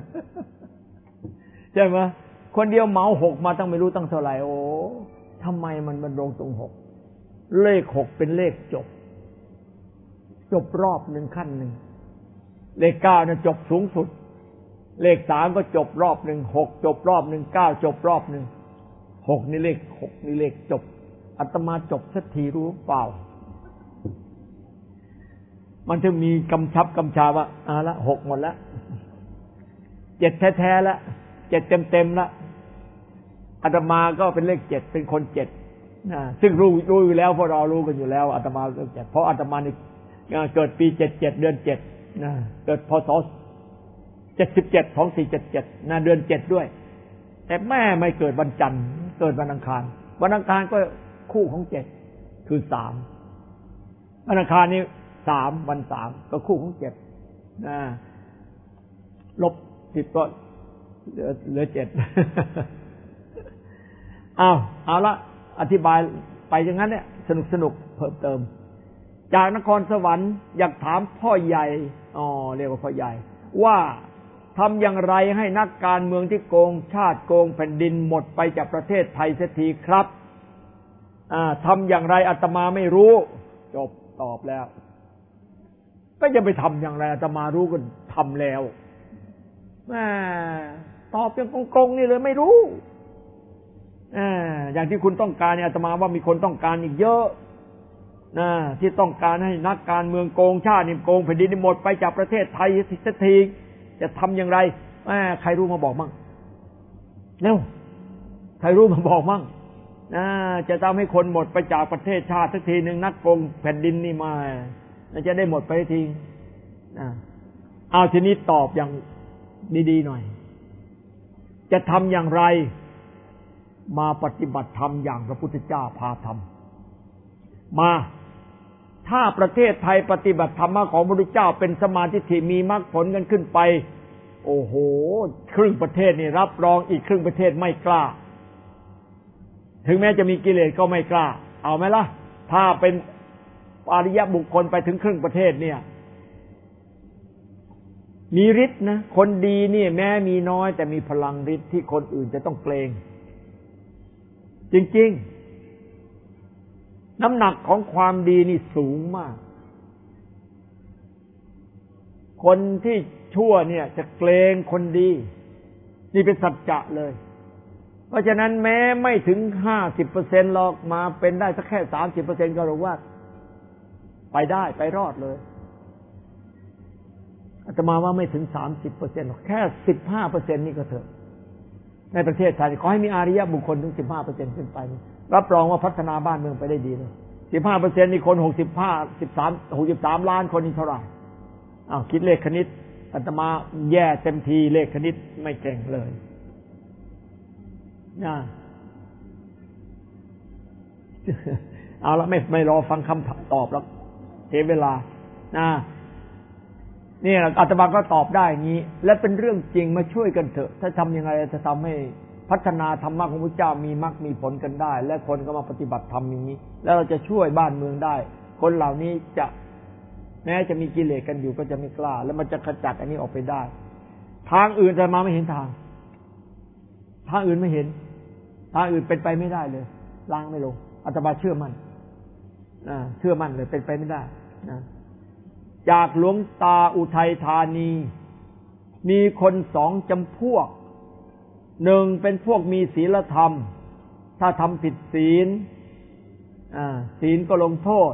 ใช่ไหมคนเดียวเหมา6มาตั้งไม่รู้ตั้งเท่าไหร่โอ้ทำไมมันลงตรง6เลข6เป็นเลขจบรอบหนึ่งขั้นหนึ่งเลข9เนี่ยจบสูงสุดเลข3ก็จบรอบหนึ่ง6จบรอบหนึ่ง9จบรอบหนึ่ง6นี่เลข6นี่เลขจบอาตมาจบสักทีรู้เปล่ามันจะมีกำชาว่าละ6หมดแล้ว7แท้ๆแล้ว7เต็มๆแล้วอาตมาก็เป็นเลข7เป็นคน7ซึ่งรู้อยู่แล้วพวกเรารู้กันอยู่แล้วอาตมาเลข7เพราะอาตมานี่เกิดปี77เดือน7เกิดพศ77 2477เดือน7ด้วยแต่แม่ไม่เกิดวันจันทร์เกิดวันอังคารวันอังคารก็คู่ของ7คือ3วันอังคารนี้3วัน3ก็คู่ของ7ลบ10ก็เหลือ7เอาละอธิบายไปอย่างนั้นเนี่ยสนุกเพิ่มเติมจากนครสวรรค์อยากถามพ่อใหญ่เรียกว่าพ่อใหญ่ว่าทำอย่างไรให้นักการเมืองที่โกงชาติโกงแผ่นดินหมดไปจากประเทศไทยเสียทีครับทำอย่างไรอาตมาไม่รู้จบตอบแล้วก็จะไปทำอย่างไรอาตมารู้ก็ทำแล้วตอบอย่างกงๆนี่เลยไม่รู้อย่างที่คุณต้องการเนี่ยอาตมาว่ามีคนต้องการอีกเยอะที่ต้องการให้นักการเมืองโกงชาตินี่โกงแผ่นดินหมดไปจากประเทศไทยสักทีจะทำอย่างไรใครรู้มาบอกมั่งเร็วใครรู้มาบอกมั่งจะทำให้คนหมดไปจากประเทศชาติสักทีหนึ่งนักโกงแผ่นดินนี่มาจะได้หมดไปทีเอาทีนี้ตอบอย่างดีๆหน่อยจะทำอย่างไรมาปฏิบัติธรรมอย่างพระพุทธเจ้าพาทำมาถ้าประเทศไทยปฏิบัติธรรมของพระพุทธเจ้าเป็นสมาธิที่มีมรรคผลกันขึ้นไปโอ้โหครึ่งประเทศนี่รับรองอีกครึ่งประเทศไม่กล้าถึงแม้จะมีกิเลสก็ไม่กล้าเอาไหมล่ะถ้าเป็นอริยบุคคลไปถึงครึ่งประเทศเนี่ยมีฤทธิ์นะคนดีนี่แม้มีน้อยแต่มีพลังฤทธิ์ที่คนอื่นจะต้องเกรงจริงๆน้ำหนักของความดีนี่สูงมากคนที่ชั่วเนี่ยจะเกรงคนดีนี่เป็นสัจจะเลยเพราะฉะนั้นแม้ไม่ถึง 50% หรอกมาเป็นได้สักแค่ 30% ก็รู้ว่าไปได้ไปรอดเลยอาตมาว่าไม่ถึง 30% หรอกแค่ 15% นี่ก็เถอะในประเทศไทยขอให้มีอริยบุคคลถึง 15% ขึ้นไปรับรองว่าพัฒนาบ้านเมืองไปได้ดีเลย 15% นี่คน63 ล้านคนนี่เท่าไหร่คิดเลขคณิตอาตมาแย่เต็มทีเลขคณิตไม่เก่งเลยเอาละไม่รอฟังคำตอบแล้วเสียเวลานี่อาตมาก็ตอบได้อย่างนี้และเป็นเรื่องจริงมาช่วยกันเถอะถ้าทำยังไงจะทำให้พัฒนาธรรมะของพระเจ้ามีมรรคมีผลกันได้และคนก็มาปฏิบัติธรรมอย่างนี้แล้วเราจะช่วยบ้านเมืองได้คนเหล่านี้จะแม้จะมีกิเลสกันอยู่ก็จะไม่กล้าแล้วมันจะขจัดอันนี้ออกไปได้ทางอื่นอาตมาไม่เห็นทางอื่นไม่เห็นทางอื่นเป็นไปไม่ได้เลยล้างไม่ลงอาตมาเชื่อมั่นเลยเป็นไปไม่ได้นะจากหลวงตาอุทัยธานีมีคน2 จำพวก 1เป็นพวกมีศีลธรรมถ้าทำผิดศีลศีลก็ลงโทษ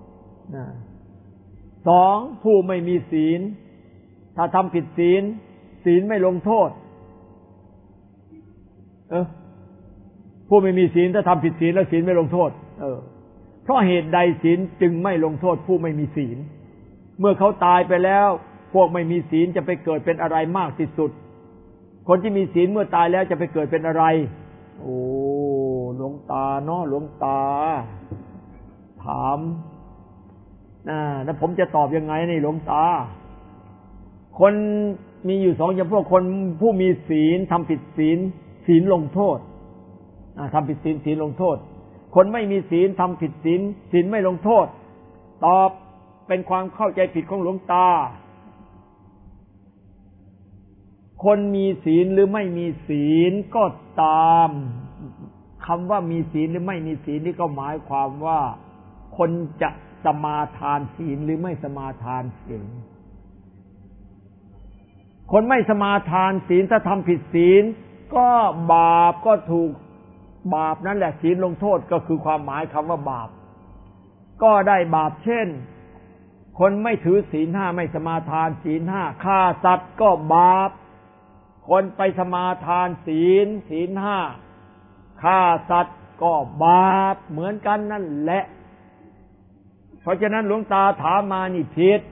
2ผู้ไม่มีศีลถ้าทำผิดศีลศีลไม่ลงโทษผู้ไม่มีศีลถ้าทำผิดศีลแล้วศีลไม่ลงโทษเพราะเหตุใดศีลจึงไม่ลงโทษผู้ไม่มีศีลเมื่อเขาตายไปแล้วพวกไม่มีศีลจะไปเกิดเป็นอะไรมากที่สุดคนที่มีศีลเมื่อตายแล้วจะไปเกิดเป็นอะไรโอ้หลวงตาเนาะหลวงตาถามแล้วผมจะตอบยังไงนี่หลวงตาคนมีอยู่2 จำพวกคนผู้มีศีลทำผิดศีลศีลลงโทษทำผิดศีลศีลลงโทษคนไม่มีศีลทำผิดศีลศีลไม่ลงโทษตอบเป็นความเข้าใจผิดของหลวงตาคนมีศีลหรือไม่มีศีลก็ตามคำว่ามีศีลหรือไม่มีศีลนี่ก็หมายความว่าคนจะสมาทานศีลหรือไม่สมาทานศีลคนไม่สมาทานศีลถ้าทำผิดศีลก็บาปก็ถูกบาปนั่นแหละศีลลงโทษก็คือความหมายคำว่าบาปก็ได้บาปเช่นคนไม่ถือศีล 5ไม่สมาทานศีล 5ฆ่าสัตว์ก็บาปคนไปสมาทานศีล 5ฆ่าสัตว์ก็บาปเหมือนกันนั่นแหละเพราะฉะนั้นหลวงตาถามมานี่ผิด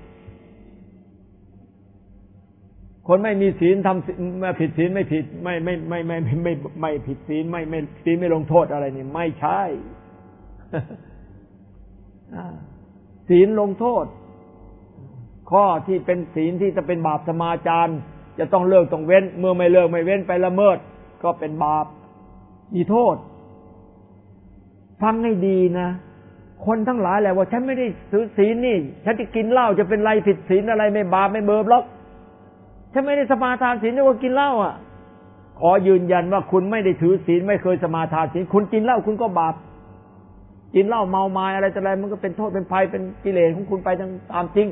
คนไม่มีศีลทำผิดศีลไม่ผิดไม่ผิดศีลไม่ศีลไม่ลงโทษอะไรนี่ไม่ใช่ศีลลงโทษข้อที่เป็นศีลที่จะเป็นบาปสมาจารจะต้องเลิกต้องเว้นเมื่อไม่เลิกไม่เว้นไปละเมิดก็เป็นบาปมีโทษฟังให้ดีนะคนทั้งหลายแหละว่าฉันไม่ได้ถือศีลนี่ฉันจะกินเหล้าจะเป็นไรผิดศีลอะไรไม่บาปไม่เบิบหรอกฉันไม่ได้สมาทานศีลว่ากินเหล้าขอยืนยันว่าคุณไม่ได้ถือศีลไม่เคยสมาทานศีลคุณกินเหล้าคุณก็บาปกินเหล้าเมาไม้อะไรแต่อะไรมันก็เป็นโทษเป็นภัยเป็นกิเลสของคุณไปตามจริง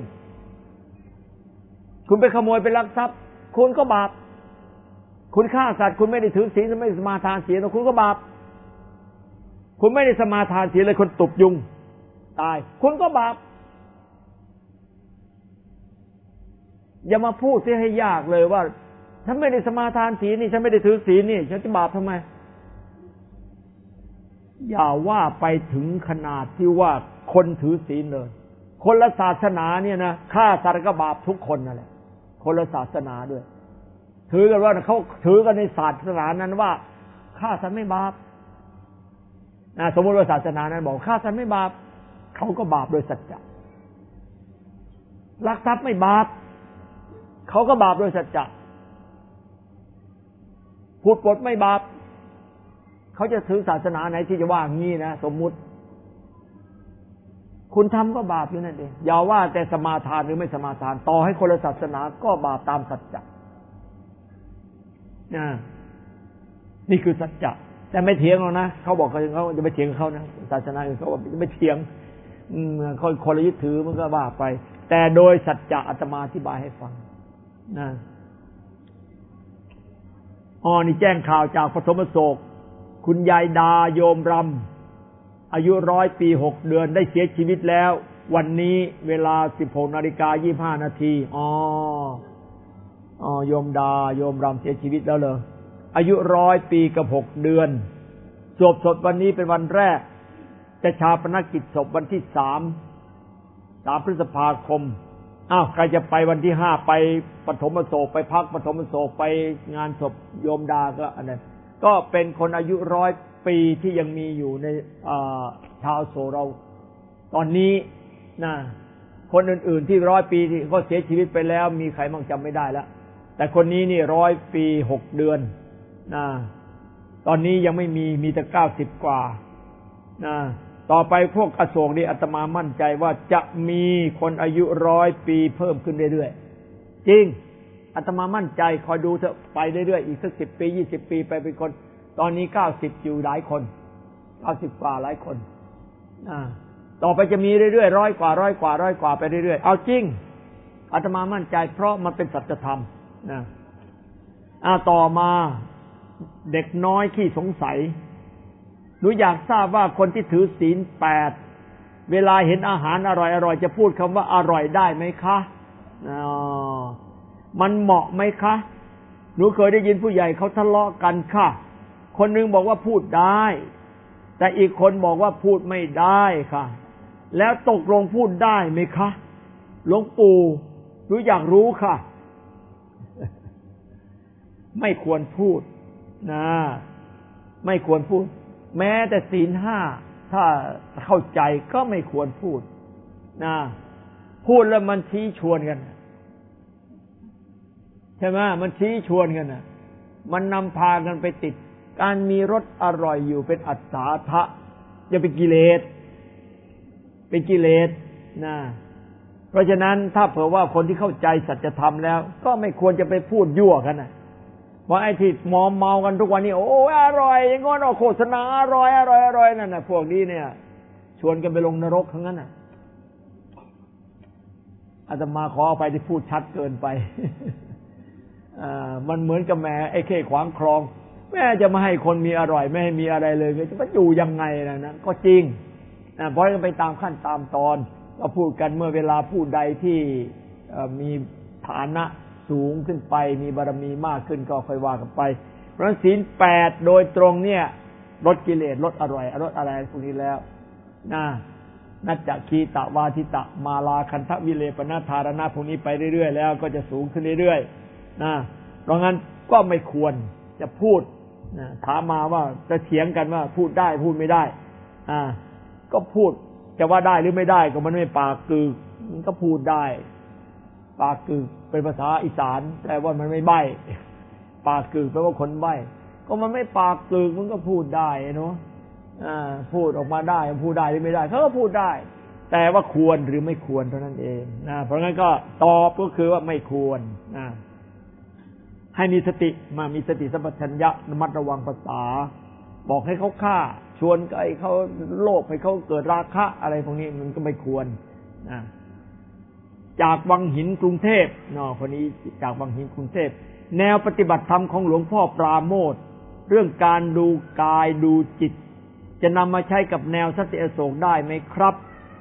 คุณไปขโมยไปลักทรัพย์คุณก็บาปคุณฆ่าสัตว์คุณไม่ได้ถือศีลไม่ได้สมาทานศีลคุณก็บาปคุณไม่ได้สมาทานศีลเลยคนตบยุงตายคุณก็บาปอย่ามาพูดเสียให้ยากเลยว่าฉันไม่ได้สมาทานศีลนี่ฉันไม่ได้ถือศีลนี่ฉันจะบาปทำไมอย่าว่าไปถึงขนาดที่ว่าคนถือศีลเลยคนละศาสนาเนี่ยนะฆ่าสัตว์ก็บาปทุกคนนั่นแหละคนละศาสนาด้วยถือกันว่าเขาถือกันในศาสนานั้นว่าฆ่าสัตว์ไม่บาปสมมติว่าศาสนานั้นบอกฆ่าสัตว์ไม่บาปเขาก็บาปโดยสัจจะลักทรัพย์ไม่บาปเขาก็บาปโดยสัจจะพูดปดไม่บาปเขาจะถือศาสนาไหนที่จะว่างี้นะสมมุติคุณทำก็บาปอยู่นั่นเองอย่าว่าแต่สมาทานหรือไม่สมาทานต่อให้คนละศาสนาก็บาปตามสัจจะนี่คือสัจจะแต่ไม่เถียงหรอกนะเขาบอกเขาจะไม่เถียงเขานะศาสนาอื่นเขาบอกจะไม่เถียงคนละยึดถือมันก็ว่าไปแต่โดยสัจจะอาตมาอธิบายให้ฟังนี่แจ้งข่าวจากปฐมโศกคุณยายดาโยมรำอายุ100 ปี 6 เดือนได้เสียชีวิตแล้ววันนี้เวลา 16:25 น.โยมดาโยมรำเสียชีวิตแล้วเหรออายุ100 ปีกับ6 เดือนสวดศพวันนี้เป็นวันแรกจะชาปนกิจศพวันที่3 พฤษภาคมใครจะไปวันที่5ไปปฐมโศกไปพักปฐมโศกไปงานศพโยมดาก็อันนั้นก็เป็นคนอายุ100 ปีที่ยังมีอยู่ในชาวโศกเราตอนนี้นะคนอื่นๆที่100 ปีที่เขาเสียชีวิตไปแล้วมีใครมั่งจำไม่ได้แล้วแต่คนนี้นี่100 ปี 6 เดือนนะตอนนี้ยังไม่มีแต่90 กว่านะต่อไปพวกอโศกนี่อาตมามั่นใจว่าจะมีคนอายุ100 ปีเพิ่มขึ้นเรื่อยๆจริงอาตมามั่นใจคอยดูเถอะไปเรื่อยๆอีกสัก10 ปี20 ปีไปเป็นคนตอนนี้90อยู่หลายคน90 กว่าหลายคนต่อไปจะมีเรื่อยๆ100 กว่าไปเรื่อยๆเอาจริงอาตมามั่นใจเพราะมันเป็นสัจธรรมนะต่อมาเด็กน้อยขี้สงสัยหนูอยากทราบว่าคนที่ถือศีล8เวลาเห็นอาหารอร่อยๆจะพูดคำว่าอร่อยได้ไหมคะมันเหมาะไหมคะหนูเคยได้ยินผู้ใหญ่เขาทะเลาะกันค่ะคนนึงบอกว่าพูดได้แต่อีกคนบอกว่าพูดไม่ได้ค่ะแล้วตกลงพูดได้ไหมคะหลวงปู่หนูอยากรู้ค่ะไม่ควรพูดนะไม่ควรพูดแม้แต่ศีล 5ถ้าเข้าใจก็ไม่ควรพูดนะพูดแล้วมันชี้ชวนกันใช่ไหมมันชี้ชวนกันนะมันนำพากันไปติดการมีรสอร่อยอยู่เป็นอัศาทะจะเป็นกิเลสนะเพราะฉะนั้นถ้าเผื่อว่าคนที่เข้าใจสัจธรรมแล้วก็ไม่ควรจะไปพูดยั่วกันนะเพราะไอ้ที่มอมเมากันทุกวันนี้โอ้ยอร่อยอย่างงั้นโฆษณาอร่อยนั่นน่ะพวกนี้เนี่ยชวนกันไปลงนรกทั้งนั้นน่ะอาตมาขออภัยที่พูดชัดเกินไปมันเหมือนกับแม่ไอ้เข้ขวางคลองแม่จะมาให้คนมีอร่อยไม่ให้มีอะไรเลยจะมาอยู่ยังไงนะก็จริงเพราะกันไปตามขั้นตามตอนก็พูดกันเมื่อเวลาผู้ใดที่มีฐานะสูงขึ้นไปมีบารมีมากขึ้นก็ค่อยว่ากันไปเพราะฉะนั้นศีล8โดยตรงเนี่ยลดกิเลสลดอร่อยลดอะไรพวกนี้แล้วนัจจคีตวาทิตะมาลาคันทวิเลปนาธารณะพวกนี้ไปเรื่อยๆแล้วก็จะสูงขึ้นเรื่อยๆเพราะงั้นก็ไม่ควรจะพูดถามมาว่าจะเถียงกันว่าพูดได้พูดไม่ได้ก็พูดจะว่าได้หรือไม่ได้ก็มันไม่ปากกึกมันก็พูดได้ปากกึกเป็นภาษาอีสานแต่ว่ามันไม่ใบ้ปากกึกแปลว่าคนใบ้ก็มันไม่ปากกึกมันก็พูดได้เนาะพูดออกมาได้พูดได้หรือไม่ได้เขาก็พูดได้แต่ว่าควรหรือไม่ควรเท่านั้นเองเพราะงั้นก็ตอบก็คือว่าไม่ควรให้มีสติมีสติสัมปชัญญะระมัดระวังภาษาบอกให้เขาฆ่าชวนให้เขาโลภให้เขาเกิดราคะอะไรพวกนี้มันก็ไม่ควรจากวังหินกรุงเทพคนนี้จากวังหินกรุงเทพแนวปฏิบัติธรรมของหลวงพ่อปราโมทย์เรื่องการดูกายดูจิตจะนำมาใช้กับแนวสันติอโศกได้ไหมครับ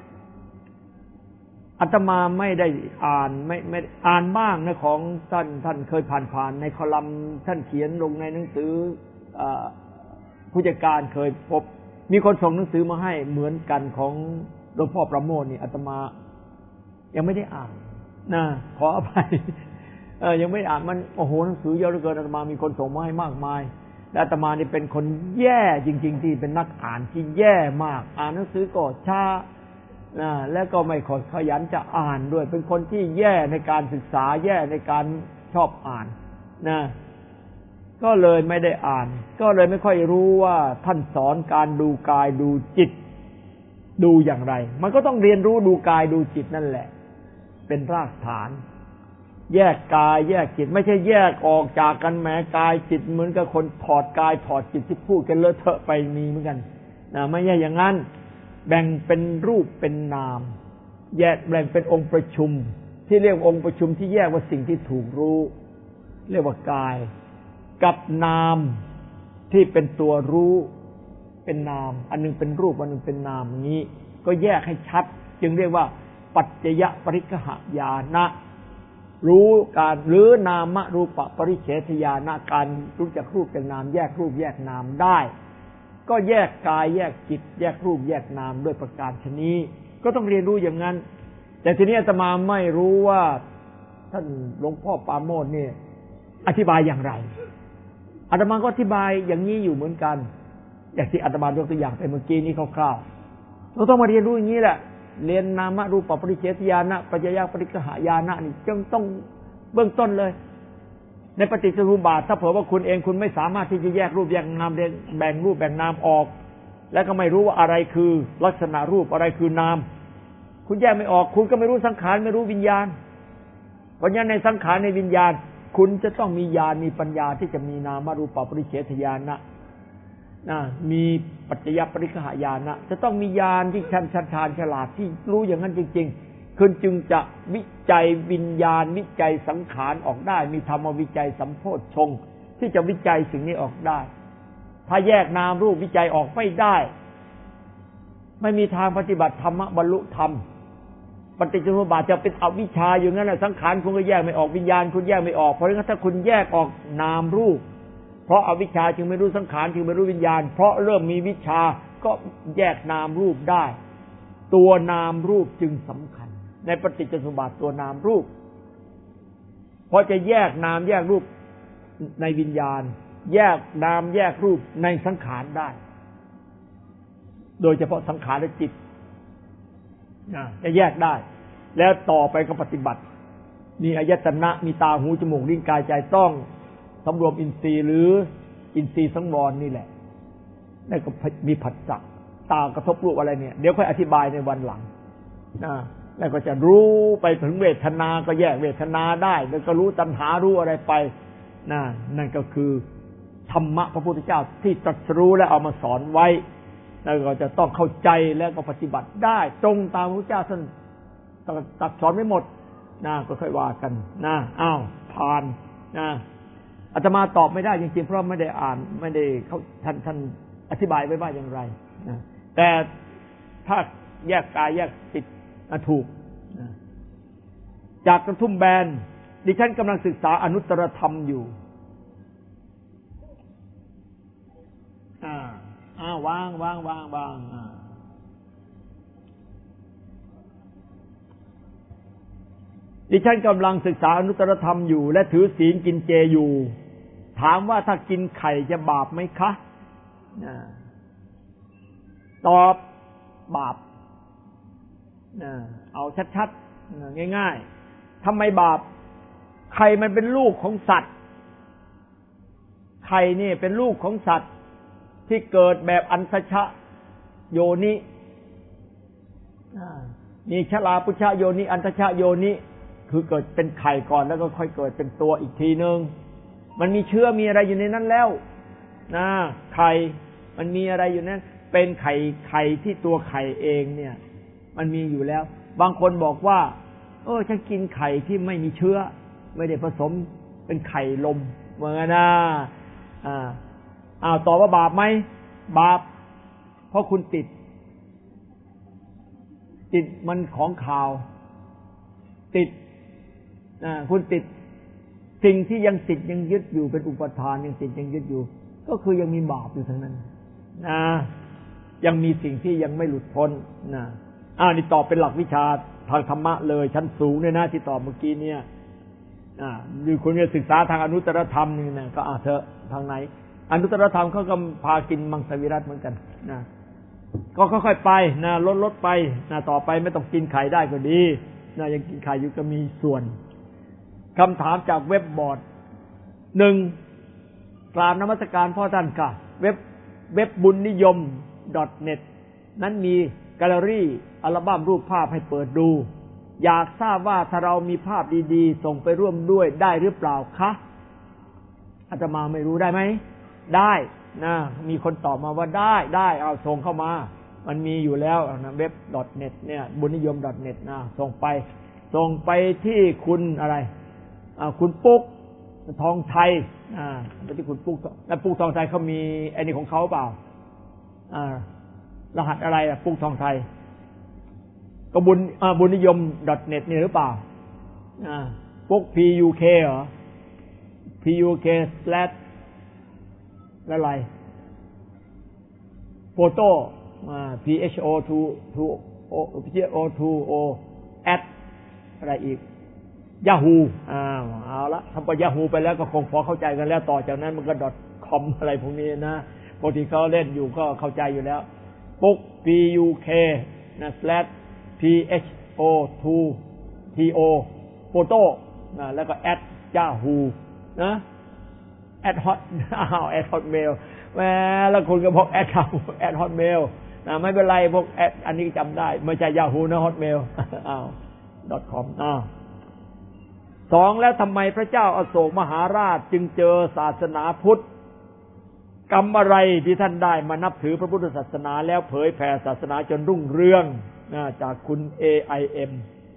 อาตมาไม่ได้อ่านไม่อ่านบ้างนะของท่านเคยผ่านในคอลัมน์ท่านเขียนลงในหนังสือผู้จัดการเคยพบมีคนส่งหนังสือมาให้เหมือนกันของหลวงพ่อประโมทนี่อาตมายังไม่ได้อ่านขออภัยยังไม่อ่านมันโอ้โหหนังสือเยอะเหลือเกินอาตมามีคนส่งมาให้มากมายและอาตมานี่เป็นคนแย่จริงๆที่เป็นนักอ่านที่แย่มากอ่านหนังสือก็ช้าแล้วก็ไม่ขยันจะอ่านด้วยเป็นคนที่แย่ในการศึกษาแย่ในการชอบอ่านก็เลยไม่ได้อ่านก็เลยไม่ค่อยรู้ว่าท่านสอนการดูกายดูจิตดูอย่างไรมันก็ต้องเรียนรู้ดูกายดูจิตนั่นแหละเป็นรากฐานแยกกายแยกจิตไม่ใช่แยกออกจากกันแม้กายจิตเหมือนกับคนถอดกายถอดจิตที่พูดกันเลอะเทอะไปมีเหมือนกันไม่ใช่อย่างนั้นแบ่งเป็นรูปเป็นนามแยกแบ่งเป็นองค์ประชุมที่เรียกองค์ประชุมที่แยกว่าสิ่งที่ถูกรู้เรียกว่ากายกับนามที่เป็นตัวรู้เป็นนามอันนึงเป็นรูปอันนึงเป็นนามอย่างนี้ก็แยกให้ชัดจจึงเรียกว่าปัจจยปริฆะญาณะรู้การหรือนามรูปปริเฉทญาณะการรู้จักรูปจากนามแยกรูปแยกนามได้ก็แยกกายแยกจิตแยกรูปแยกนามด้วยประการชนี้ก็ต้องเรียนรู้อย่างนั้นแต่ทีนี้อาตมาไม่รู้ว่าท่านหลวงพ่อปราโมทย์เนี่ยอธิบายอย่างไรอาตมาก็อธิบายอย่างนี้อยู่เหมือนกันอย่างที่อาตมายกตัวอย่างไปเมื่อกี้นี้คร่าวๆเราต้องมาเรียนรู้อย่างนี้แหละเรียนนามรูปปริเฉทญาณะปัจจยปริฆะญาณะนี่จึงต้องเบื้องต้นเลยในปฏิจจสมุปบาทถ้าเผื่อว่าคุณเองคุณไม่สามารถที่จะแยกรูปแยกนามแบ่งรูปแบ่งนามออกและก็ไม่รู้ว่าอะไรคือลักษณะรูปอะไรคือนามคุณแยกไม่ออกคุณก็ไม่รู้สังขารไม่รู้วิญญาณเพราะฉะนั้นในสังขารในวิญญาณคุณจะต้องมีญาณมีปัญญาที่จะมีนามรูปปริเฉทญาณะมีปัจจยปริฆะญาณะจะต้องมีญาณที่ชาญฉลาดที่รู้อย่างนั้นจริงๆคุณจึงจะวิจัยวิญญาณวิจัยสังขารออกได้มีธรรมวิจัยสัมโพชฌงค์ที่จะวิจัยสิ่งนี้ออกได้ถ้าแยกนามรูปวิจัยออกไม่ได้ไม่มีทางปฏิบัติธรรมบรรลุธรรมปฏิจจสมุปบาทจะเป็นอวิชชาอยู่งั้นแหละสังขารคุณก็แยกไม่ออกวิญญาณคุณแยกไม่ออกเพราะงั้นถ้าคุณแยกออกนามรูปเพราะอวิชชาจึงไม่รู้สังขารจึงไม่รู้วิญญาณเพราะเริ่มมีวิชาก็แยกนามรูปได้ตัวนามรูปจึงสำคัญในปฏิจจสมุปบาทตัวนามรูปเพราะจะแยกนามแยกรูปในวิญญาณแยกนามแยกรูปในสังขารได้โดยเฉพาะสังขารและจิตจะแยกได้แล้วต่อไปก็ปฏิบัติมีอายตนะมีตาหูจมูกลิ้นกายใจต้องสำรวมอินทรีย์หรืออินทรีย์สังวรนี่แหละแล้วก็มีผัสสะตากระทบรูปอะไรเนี่ยเดี๋ยวค่อยอธิบายในวันหลังแล้วก็จะรู้ไปถึงเวทนาก็แยกเวทนาได้แล้วก็รู้ตัณหารู้อะไรไปนั่นก็คือธรรมะพระพุทธเจ้าที่ตรัสรู้และเอามาสอนไว้แล้วก็จะต้องเข้าใจแล้วก็ปฏิบัติได้ตรงตามพระพุทธเจ้าท่านตรัสสอนไว้หมดก็ค่อยว่ากันอ้าวผ่านอาตมาตอบไม่ได้จริงๆเพราะไม่ได้อ่านไม่ได้เขาท่านอธิบายไว้ว่าอย่างไรแต่ถ้าแยกกายแยกจิตถูกจากกระทุ่มแบนดิฉันกำลังศึกษาอนุตตรธรรมอยู่วางดิฉันกำลังศึกษาอนุตตรธรรมอยู่และถือศีลกินเจอยู่ถามว่าถ้ากินไข่จะบาปไหมคะตอบบาปเอาชัดๆง่ายๆทำไมบาปไข่มันเป็นลูกของสัตว์ไข่นี่เป็นลูกของสัตว์ที่เกิดแบบอันทชะโยนิมีชลาปุชะโยนิอันทชะโยนิคือเกิดเป็นไข่ก่อนแล้วก็ค่อยเกิดเป็นตัวอีกทีนึงมันมีเชื้อมีอะไรอยู่ในนั้นแล้วไข่มันมีอะไรอยู่นั้นเป็นไข่ที่ตัวไข่เองเนี่ยมันมีอยู่แล้วบางคนบอกว่าฉันกินไข่ที่ไม่มีเชื้อไม่ได้ผสมเป็นไข่ลมเหมือนกันตอบว่าบาปไหมบาปเพราะคุณติดมันของข่าวติดคุณติดสิ่งที่ยังติดยังยึดอยู่เป็นอุปทานยังติดยังยึดอยู่ก็คือยังมีบาปอยู่ทั้งนั้นยังมีสิ่งที่ยังไม่หลุดพ้นนี่ตอบเป็นหลักวิชาทางธรรมะเลยชั้นสูงเนี่ยนะที่ตอบเมื่อกี้เนี่ยหรือคุณจะศึกษาทางอนุตตรธรรมนี่นะก็เถอะทางไหนอนุตตรธรรมเขาก็พากินมังสวิรัติเหมือนกันก็ค่อยๆไปลดไปต่อไปไม่ต้องกินไข่ได้ก็ดียังกินไข่อยู่ก็มีส่วนคำถามจากเว็บบอร์ด 1. กราบนมัสการพ่อท่านค่ะเว็บบุญนิยม .net นั้นมีแกลเลอรี่อัลบั้มรูปภาพให้เปิดดูอยากทราบว่าถ้าเรามีภาพดีๆส่งไปร่วมด้วยได้หรือเปล่าคะอาตมาไม่รู้ได้ไหมได้มีคนตอบมาว่าได้เอาส่งเข้ามามันมีอยู่แล้วเว็บ .net เนี่ยบุญนิยม .net ส่งไปที่คุณอะไรคุณปุ๊กทองไทยไปที่คุณปุ๊กแล้วปุ๊กทองไทยเขามีไอ้นี่ของเขาเปล่ารหัสอะไรปุ๊กทองไทยก็บุญนิยม .net นี่หรือเปล่าพวก PUK เหรอ PUK/ แล้วอะไรโฟโต้ PHO2O at อะไรอีก Yahoo เอาละทำไป Yahoo ไปแล้วก็คงพอเข้าใจกันแล้วต่อจากนั้นมันก็ .com อะไรพวกนี้นะปกติเขาเล่นอยู่ก็เข้าใจอยู่แล้วปุ๊ก PUK นะ PHO2TO โฟโต้แล้วก็ at Yahoo นะ at hot at hotmail แหมแล้วคุณก็บอก at hotmail ไม่เป็นไรพวกแอดอันนี้จำได้ไม่ใช่ Yahoo นะ hotmail .com สองแล้วทำไมพระเจ้าอโศกมหาราชจึงเจอศาสนาพุทธกรรมอะไรที่ท่านได้มานับถือพระพุทธศาสนาแล้วเผยแผ่ศาสนาจนรุ่งเรืองจากคุณ AIM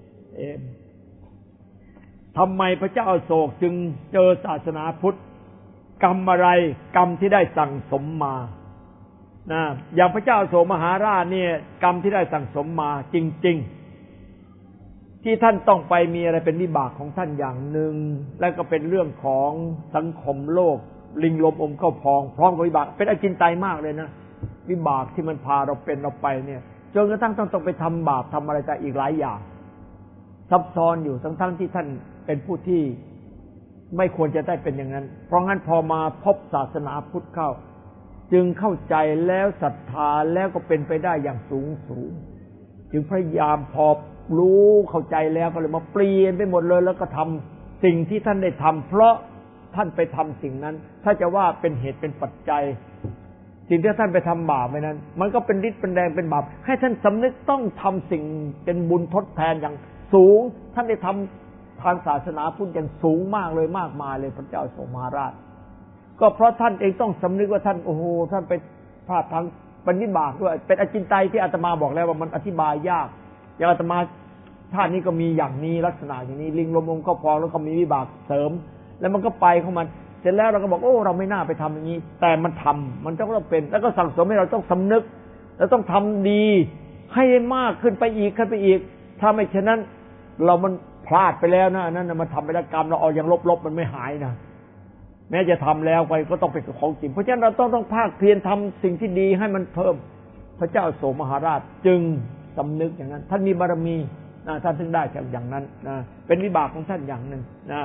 ทำไมพระเจ้าอโศกจึงเจอศาสนาพุทธกรรมอะไรกรรมที่ได้สั่งสมมาอย่างพระเจ้าอโศกมหาราชเนี่ยกรรมที่ได้สั่งสมมาจริงๆที่ท่านต้องไปมีอะไรเป็นวิบากของท่านอย่างหนึ่งและก็เป็นเรื่องของสังคมโลกลิงลมอมเข้าพองพร้อมกับวิบากเป็นอจินไตยมากเลยนะวิบากที่มันพาเราเป็นเราไปเนี่ยจนกระทั่งต้องไปทำบาปทำอะไรแต่อีกหลายอย่างซับซ้อนอยู่ทั้งที่ท่านเป็นผู้ที่ไม่ควรจะได้เป็นอย่างนั้นเพราะงั้นพอมาพบศาสนาพุทธเข้าจึงเข้าใจแล้วศรัทธาแล้วก็เป็นไปได้อย่างสูงจึงพยายามพอรู้เข้าใจแล้วก็เลยมาเปลี่ยนไปหมดเลยแล้วก็ทำสิ่งที่ท่านได้ทำเพราะท่านไปทำสิ่งนั้นถ้าจะว่าเป็นเหตุเป็นปัจจัยสิ่งที่ท่านไปทำบาปไปนั้นมันก็เป็นฤทธิ์เป็นแรงเป็นบาปให้ท่านสำนึกต้องทำสิ่งเป็นบุญทดแทนอย่างสูงท่านได้ทำทางศาสนาพุทธอย่างสูงมากเลยมากมายเลยพระเจ้าโสมหาราชก็เพราะท่านเองต้องสำนึกว่าท่านโอ้โหท่านไปพลาดทางเป็นวิบากด้วยเป็นอจินไตยที่อาตมาบอกแล้วว่ามันอธิบายยากอย่างอาตมาชาตินี้ก็มีอย่างนี้ลักษณะอย่างนี้ลิงลมก็พอแล้วก็มีวิบากเสริมแล้วมันก็ไปของมันเสร็จแล้วเราก็บอกโอ้เราไม่น่าไปทำอย่างนี้แต่มันทำมันต้องเป็นแล้วก็สั่งสมให้เราต้องสำนึกแล้วต้องทำดีให้มากขึ้นไปอีกถ้าไม่เช่นนั้นเรามันพลาดไปแล้วนะนั่นมันทำไปแล้วกรรมเราเอาอย่างลบๆมันไม่หายนะแม้จะทำแล้วไปก็ต้องเป็นของจริงเพราะฉะนั้นเราต้องภาคเพียรทำสิ่งที่ดีให้มันเพิ่มพระเจ้าโสมหาราชจึงสำนึกอย่างนั้นท่านมีบารมีท่านถึงได้อย่างนั้นเป็นวิบากของท่านอย่างหนึ่ง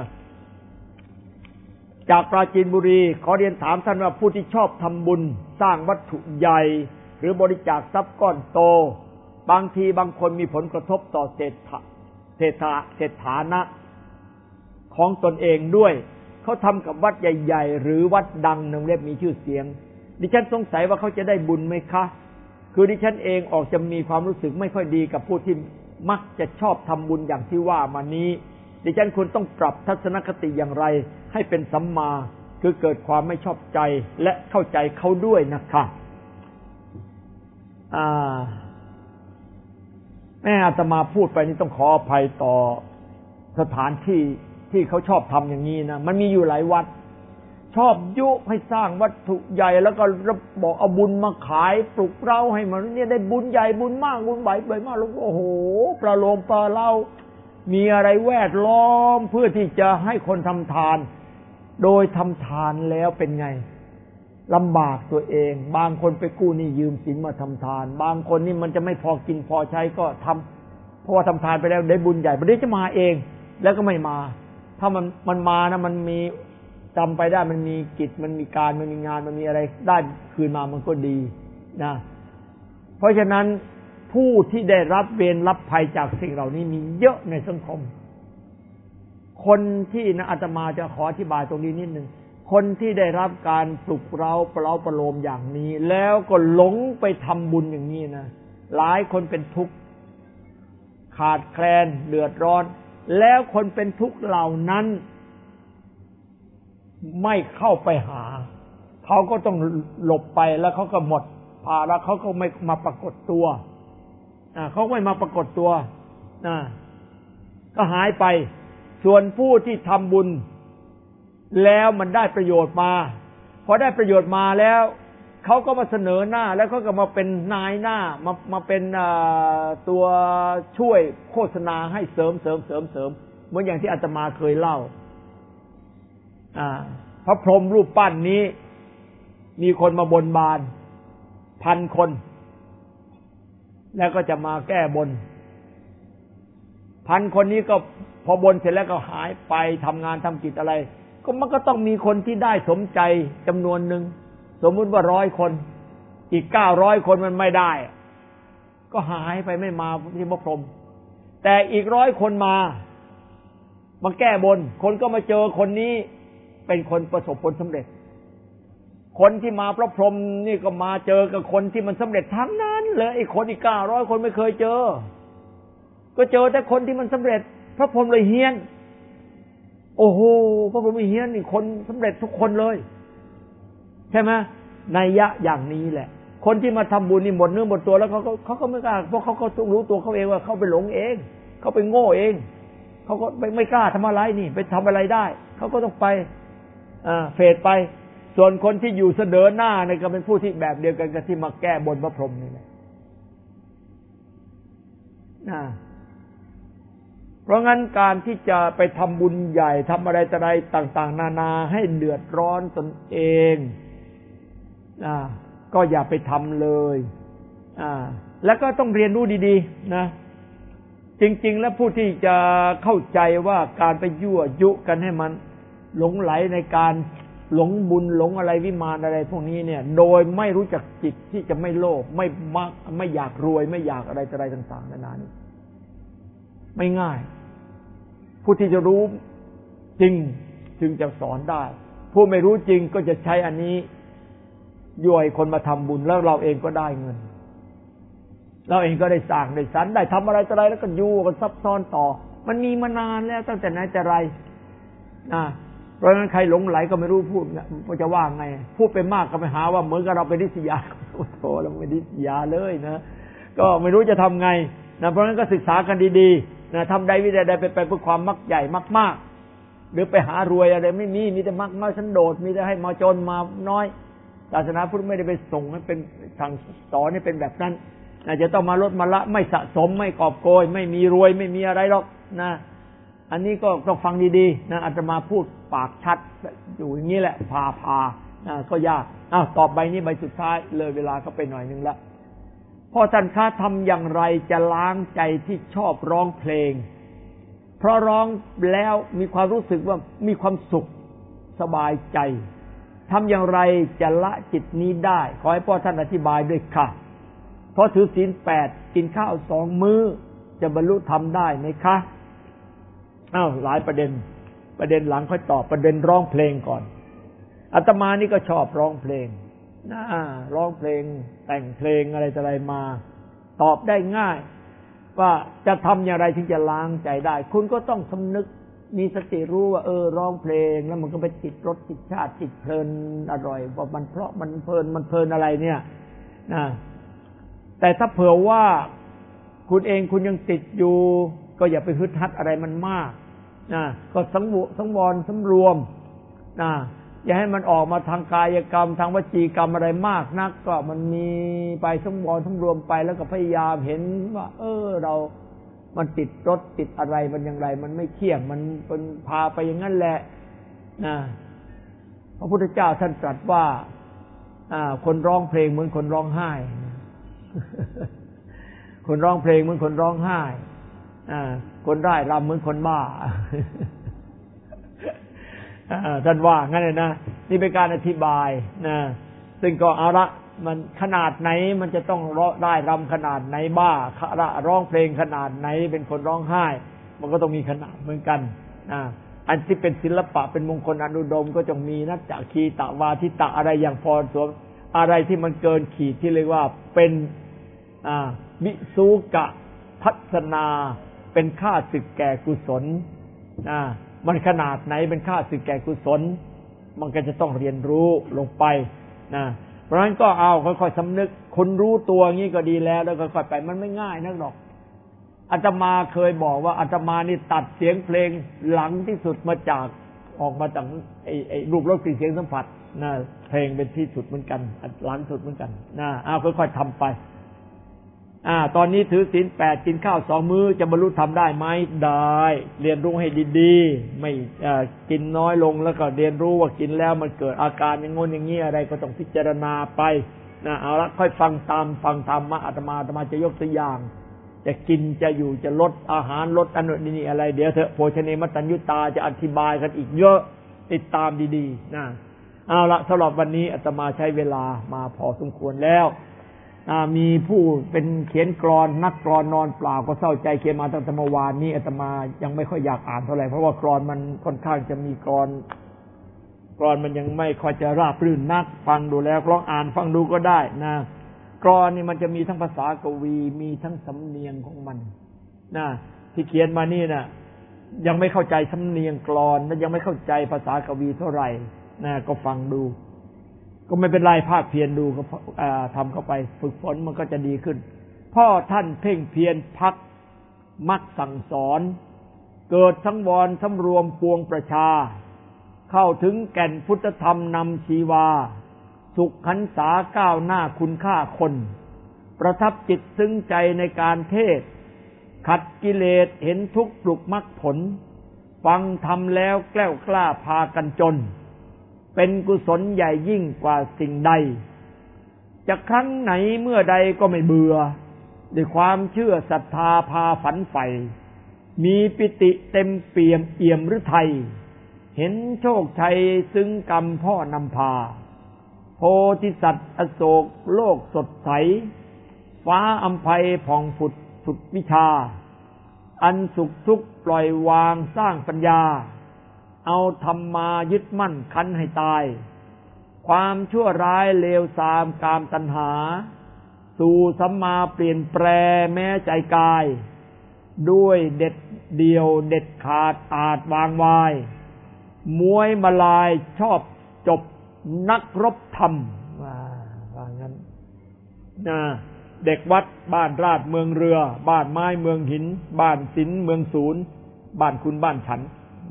จากปราจีนบุรีขอเรียนถามท่านว่าผู้ที่ชอบทำบุญสร้างวัตถุใหญ่หรือบริจาคทรัพย์ก้อนโตบางทีบางคนมีผลกระทบต่อเศรษฐานะของตนเองด้วยเขาทำกับวัดใหญ่ๆหรือวัดดังหนึ่งเรียกมีชื่อเสียงดิฉันสงสัยว่าเขาจะได้บุญไหมคะคือดิฉันเองออกจะมีความรู้สึกไม่ค่อยดีกับผู้ที่มักจะชอบทำบุญอย่างที่ว่ามานี้ดิฉันควรต้องปรับทัศนคติอย่างไรให้เป็นสัมมาคือเกิดความไม่ชอบใจและเข้าใจเขาด้วยนะคะแม่อาตมาพูดไปนี่ต้องขออภัยต่อสถานที่ที่เขาชอบทำอย่างนี้นะมันมีอยู่หลายวัดชอบยุให้สร้างวัตถุใหญ่แล้วก็บอกเอาบุญมาขายปลุกเราให้มันเนี่ยได้บุญใหญ่บุญมากบุญใหญ่มากแล้วโอ้โหปลาโลมปลาเล่ามีอะไรแวดล้อมเพื่อที่จะให้คนทำทานโดยทำทานแล้วเป็นไงลำบากตัวเองบางคนไปกู้หนี้ยืมสินมาทำทานบางคนนี่มันจะไม่พอกินพอใช้ก็ทำเพราะว่าทำทานไปแล้วได้บุญใหญ่ประเดี๋ยวจะมาเองแล้วก็ไม่มาถ้ามันมานะมันมีจำไปได้มันมีกิจมันมีการมันมีงานมันมีอะไรได้คืนมามันก็ดีนะเพราะฉะนั้นผู้ที่ได้รับเวรรับภัยจากสิ่งเหล่านี้มีเยอะในสังคมคนที่นะอาตมาจะขออธิบายตรงนี้นิดนึงคนที่ได้รับการปลุกเร้าประโลมอย่างนี้แล้วก็หลงไปทำบุญอย่างนี้นะหลายคนเป็นทุกข์ขาดแคลนเดือดร้อนแล้วคนเป็นทุกข์เหล่านั้นไม่เข้าไปหาเขาก็ต้องหลบไปแล้วเขาก็หมดภาระเขาก็ไม่มาปรากฏตัวเขาไม่มาปรากฏตัวก็หายไปส่วนผู้ที่ทำบุญแล้วมันได้ประโยชน์มาพอได้ประโยชน์มาแล้วเขาก็มาเสนอหน้าแล้วเขาก็มาเป็นนายหน้ามาเป็นตัวช่วยโฆษณาให้เสริมเหมือนอย่างที่อาตมาเคยเล่าพระพรหมรูปปั้นนี้มีคนมาบนบาน1,000 คนแล้วก็จะมาแก้บน1,000 คนนี้ก็พอบนเสร็จแล้วก็หายไปทำงานทำกิจอะไรก็มันก็ต้องมีคนที่ได้สมใจจำนวนหนึ่งสมมุติว่า100 คนอีก900 คนมันไม่ได้ก็หายไปไม่มาที่พระพรหมแต่อีก100 คนมาแก้บนคนก็มาเจอคนนี้เป็นคนประสบผลสำเร็จคนที่มาพระพรหมนี่ก็มาเจอกับคนที่มันสำเร็จทั้งนั้นเลยไอ้คนอีก900 คนไม่เคยเจอก็เจอแต่คนที่มันสำเร็จพระพรหมเลยเฮี้ยนโอ้โหพระพรหมเฮี้ยนนี่คนสำเร็จทุกคนเลยใช่ไหมนัยยะอย่างนี้แหละคนที่มาทำบุญนี่หมดเนื้อหมดตัวแล้วเขาก็ไม่กล้าเพราะเขาก็ต้องรู้ตัวเขาเองว่าเขาไปหลงเองเขาไปโง่เองเขาก็ไม่กล้าทำอะไรนี่ไปทำอะไรได้เขาก็ต้องไปเฟดไปส่วนคนที่อยู่เสนอหน้าเนี่ยก็เป็นผู้ที่แบบเดียวกันกับที่มาแก้บนพระพรหมนี่แหละเพราะงั้นการที่จะไปทำบุญใหญ่ทำอะไรต่างๆนานาให้เดือดร้อนตนเองก็อย่าไปทำเลยแล้วก็ต้องเรียนรู้ดีๆนะจริงๆแล้วผู้ที่จะเข้าใจว่าการไปยั่วยุกันให้มันหลงไหลในการหลงบุญหลงอะไรวิมานอะไรพวกนี้เนี่ยโดยไม่รู้จักจิตที่จะไม่โลภไม่มักไม่อยากรวยไม่อยากอะไรต่างๆนานานี้ไม่ง่ายผู้ที่จะรู้จริงจึงจะสอนได้ผู้ไม่รู้จริงก็จะใช้อันนี้ยั่วให้คนมาทำบุญแล้วเราเองก็ได้เงินเราเองก็ได้สร้างได้สรรได้ทำอะไรต่ออะไรแล้วก็ยั่วกันซับซ้อนต่อมันมีมานานแล้วตั้งแต่ไหนแต่ไรเพราะฉะนั้นใครหลงไหลก็ไม่รู้พูดจะว่าไงพูดไปมากก็ไปหาว่าเหมือนกับเราไปริษยาโอ้โหเราไม่ริษยาเลยนะก็ไม่รู้จะทำไงนะเพราะฉะนั้นก็ศึกษากันดีๆนะทำใดวิธีใดไปเพื่อความมักใหญ่มากๆหรือไปหารวยอะไรไม่มีแต่มักน้อยสันโดษมีแต่ให้มาจนมาน้อยศาสนาพุทธไม่ได้ไปส่งให้เป็นสั่งสอนให้เป็นแบบนั้นจะต้องมาลดมาละไม่สะสมไม่กอบโกยไม่มีรวยไม่มีอะไรหรอกนะอันนี้ก็ต้องฟังดีๆนะอาตมาพูดปากชัดอยู่อย่างนี้แหละพาก็ยากต่อไปนี้ใบสุดท้ายเลยเวลาก็ไปหน่อยนึงละพ่อท่านคะทำอย่างไรจะล้างใจที่ชอบร้องเพลงเพราะร้องแล้วมีความรู้สึกว่ามีความสุขสบายใจทำอย่างไรจะละจิตนี้ได้ขอให้พ่อท่านอธิบายด้วยค่ะเพราะถือศีล 8กินข้าว2 มื้อจะบรรลุธรรมได้ไหมคะหลายประเด็นหลังค่อยตอบประเด็นร้องเพลงก่อนอาตมานี่ก็ชอบร้องเพลงร้องเพลงแต่งเพลงอะไรต่ออะไรมาตอบได้ง่ายว่าจะทำอย่างไรถึงจะล้างใจได้คุณก็ต้องสำนึกมีสติรู้ว่าร้องเพลงแล้วมันก็ไปติดรสติดชาติติดเพลินอร่อยว่ามันเพราะมันเพลินอะไรเนี่ยแต่ถ้าเผื่อว่าคุณเองคุณยังติดอยู่ก็อย่าไปฮึดฮัดอะไรมันมากก็สังวรสำรวมอย่าให้มันออกมาทางกายกรรมทางวจีกรรมอะไรมากนักก็มันมีไปสังวรสำรวมไปแล้วก็พยายามเห็นว่าเรามันติดรสติดอะไรมันอย่างไรมันไม่เที่ยงมันเป็นพาไปอย่างนั้นแหละพระพุทธเจ้าท่านตรัสว่าคนร้องเพลงเหมือนคนร้องไห้คนร้องเพลงเหมือนคนร้องไห้คนร่ายรำเหมือนคนบ้าท่านว่างั้นเลยนะนี่เป็นการอธิบายนะซึ่งก็เอาละมันขนาดไหนมันจะต้องร่ายรำขนาดไหนบ้าร้องเพลงขนาดไหนเป็นคนร้องไห้มันก็ต้องมีขนาดเหมือนกันอันที่เป็นศิลปะเป็นมงคลอนุดมก็จงมีนัจจคีตะวาทิตะอะไรอย่างพอสมอะไรที่มันเกินขีดที่เรียกว่าเป็นวิสุกะทัศนาเป็นค่าศึกแก่กุศลมันขนาดไหนเป็นค่าศึกแก่กุศลมันก็จะต้องเรียนรู้ลงไปเพราะฉะนั้นก็เอาค่อยๆสำนึกคนรู้ตัวงี้ก็ดีแล้วค่อยๆไปมันไม่ง่ายนักหรอกอาตมาเคยบอกว่าอาตมานี่ตัดเสียงเพลงหลังที่สุดมาจากออกมาจากไอ้รูปรสกลิ่นเสียงสัมผัสนะเพลงเป็นที่สุดเหมือนกันหลังสุดเหมือนกันนะค่อยๆทำไปตอนนี้ถือศีล 8กินข้าว2มื้อจะบรรลุธรรมได้ไหมได้เรียนรู้ให้ดีๆไม่กินน้อยลงแล้วก็เรียนรู้ว่ากินแล้วมันเกิดอาการอย่างงี้อย่างงี้อะไรก็ต้องพิจารณาไปนะเอาละค่อยฟังธรรมอาตมาจะยกตัวอย่างจะกินจะอยู่จะลดอาหารลดอันนี้อะไรเดี๋ยวเถอะโภชเนมัตตัญญุตาจะอธิบายกันอีกเยอะติดตามดีๆนะเอาละสำหรับวันนี้อาตมาใช้เวลามาพอสมควรแล้วมีผู้เป็นเขียนกลอนนักกลอนนอนเปล่าก็เศร้าใจเขียนมาตั้งแต่เมื่อวานนี้อาตมายังไม่ค่อยอยากอ่านเท่าไหร่เพราะว่ากลอนมันค่อนข้างจะมีกลอนมันยังไม่ค่อยจะราบรื่นนักฟังดูแล้วลองอ่านฟังดูก็ได้นะกลอนนี่มันจะมีทั้งภาษากวีมีทั้งสำเนียงของมันนะที่เขียนมานี่นะยังไม่เข้าใจสำเนียงกลอนและยังไม่เข้าใจภาษากวีเท่าไหร่นะก็ฟังดูก็ไม่เป็นไรภาคเพียรดูก็ทำเข้าไปฝึกฝนมันก็จะดีขึ้นพ่อท่านเพ่งเพียรพักมักสั่งสอนเกิดสังวรสำรวมปวงประชาเข้าถึงแก่นพุทธธรรมนำชีวาสุขขันษาก้าวหน้าคุณค่าคนประทับจิตซึ้งใจในการเทศขัดกิเลสเห็นทุกข์ปลุกมรรคผลฟังธรรมแล้วแกล้วกล้าพากันจนเป็นกุศลใหญ่ยิ่งกว่าสิ่งใดจะครั้งไหนเมื่อใดก็ไม่เบื่อด้วยความเชื่อศรัทธาพาฝันใฝ่มีปิติเต็มเปี่ยมเอี่ยมฤทัยเห็นโชคชัยซึ้งกรรมพ่อนำพาโพธิสัตว์อโศกโลกสดใสฟ้าอำไพผ่องผุดสุดวิชาอันสุขทุกข์ปล่อยวางสร้างปัญญาเอาธรรมมายึดมั่นคันให้ตายความชั่วร้ายเลวทรามกามตัณหาสู่สัมมาเปลี่ยนแปลแม้ใจกายด้วยเด็ดเดียวเด็ดขาดอาจวางวายมวยมาลายชอบจบนักรบธรรมว่างั้นเด็กวัดบ้านราชเมืองเรือบ้านไม้เมืองหินบ้านศิลป์เมืองศูนย์บ้านคุณบ้านฉัน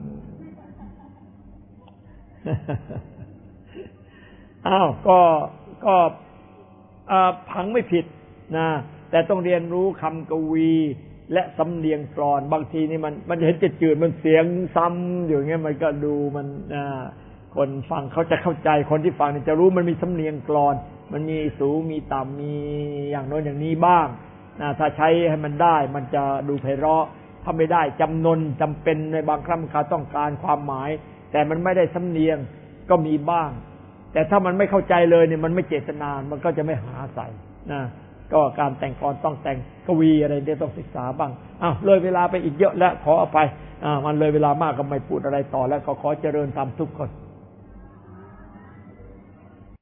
ก็พังไม่ผิดนะแต่ต้องเรียนรู้คำกวีและสำเนียงกลอนบางทีนี่มันเห็นจืดมันเสียงซ้ำอยู่อย่างเงี้ยมันก็ดูมันคนฟังเขาจะเข้าใจคนที่ฟังจะรู้มันมีสำเนียงกลอนมันมีสูงมีต่ำมีอย่างโน้นอย่างนี้บ้างถ้าใช้ให้มันได้มันจะดูไพเราะถ้าไม่ได้จำเป็นในบางครั้งเขาต้องการความหมายแต่มันไม่ได้สำเนียงก็มีบ้างแต่ถ้ามันไม่เข้าใจเลยเนี่ยมันไม่เจตนามันก็จะไม่หาใส่ก็การแต่งกลอนต้องแต่งกวีอะไรเดี๋ยวต้องศึกษาบ้างเลยเวลาไปอีกเยอะแล้วขออภัยมันเลยเวลามากก็ไม่พูดอะไรต่อแล้วก็ขอเจริญธรรมทุกคน